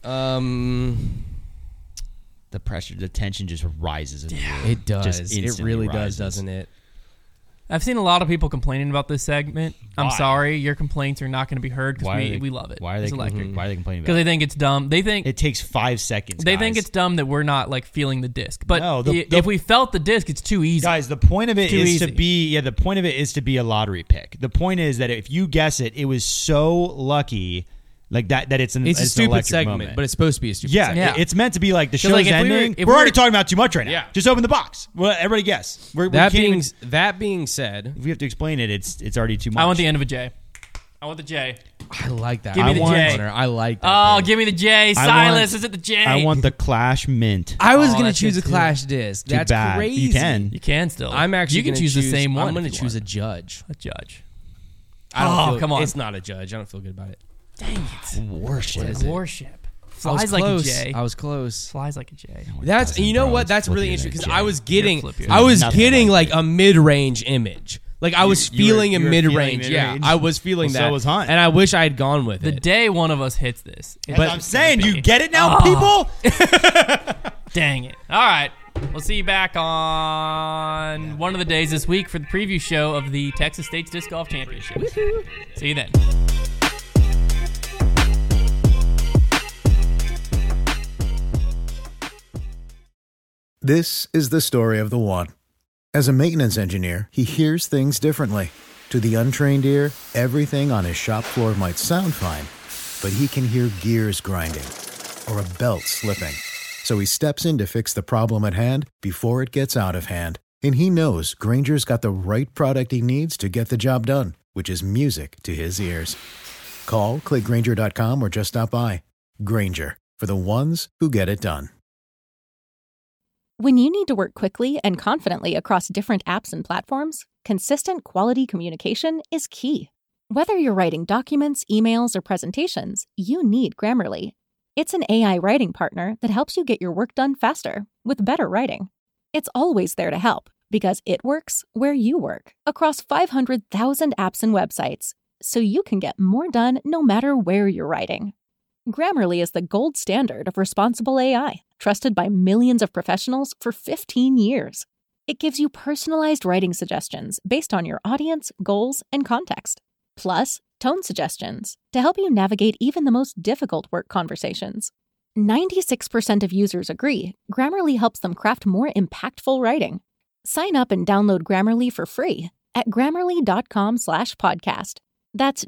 The pressure, the tension just rises. It does. It really does, doesn't it? I've seen a lot of people complaining about this segment. I'm sorry, your complaints are not going to be heard because we love it. Why are they complaining about it? Because they think it's dumb. They think it takes 5 seconds. They think it's dumb that we're not like feeling the disc. But if we felt the disc, it's too easy. Guys, the point of it is to be the point of it is to be a lottery pick. The point is that if you guess it, it was so lucky. Like that it's a stupid segment, moment. But it's supposed to be a stupid segment. Yeah, it's meant to be like the show's ending. We're already talking about too much right now. Yeah. Just open the box. Well, everybody guess. That being said, if we have to explain it, it's already too much. I want the end of a J. I want the J. I like that. Give me the J. I like that. Oh, give me the J. Silas, is it the J? I want the Clash Mint. I was going to choose a Clash disc. That's crazy. You can still. I'm actually you can choose the same one. I'm going to choose a Judge. A Judge. Come on. It's not a Judge. I don't feel good about it. Dang it. Warship. Flies like a J. I was close. Flies like a J. That's That's really interesting because I was getting like a mid-range image. Like I was feeling a mid-range. Yeah, I was feeling that. So was Hunt. And I wish I had gone with it. The day one of us hits this. But I'm saying, you get it now, people? Dang it. All right. We'll see you back on one of the days this week for the preview show of the Texas State's Disc Golf Championship. Woo-hoo. See you then. This is the story of the one. As a maintenance engineer, he hears things differently. To the untrained ear, everything on his shop floor might sound fine, but he can hear gears grinding or a belt slipping. So he steps in to fix the problem at hand before it gets out of hand. And he knows Grainger's got the right product he needs to get the job done, which is music to his ears. Call, click Grainger.com, or just stop by. Grainger, for the ones who get it done. When you need to work quickly and confidently across different apps and platforms, consistent quality communication is key. Whether you're writing documents, emails, or presentations, you need Grammarly. It's an AI writing partner that helps you get your work done faster with better writing. It's always there to help because it works where you work across 500,000 apps and websites, so you can get more done no matter where you're writing. Grammarly is the gold standard of responsible AI, trusted by millions of professionals for 15 years. It gives you personalized writing suggestions based on your audience, goals, and context. Plus, tone suggestions to help you navigate even the most difficult work conversations. 96% of users agree Grammarly helps them craft more impactful writing. Sign up and download Grammarly for free at Grammarly.com/podcast. That's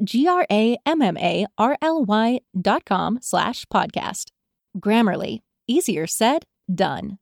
GRAMMARLY.com/podcast. Grammarly. Easier said, done.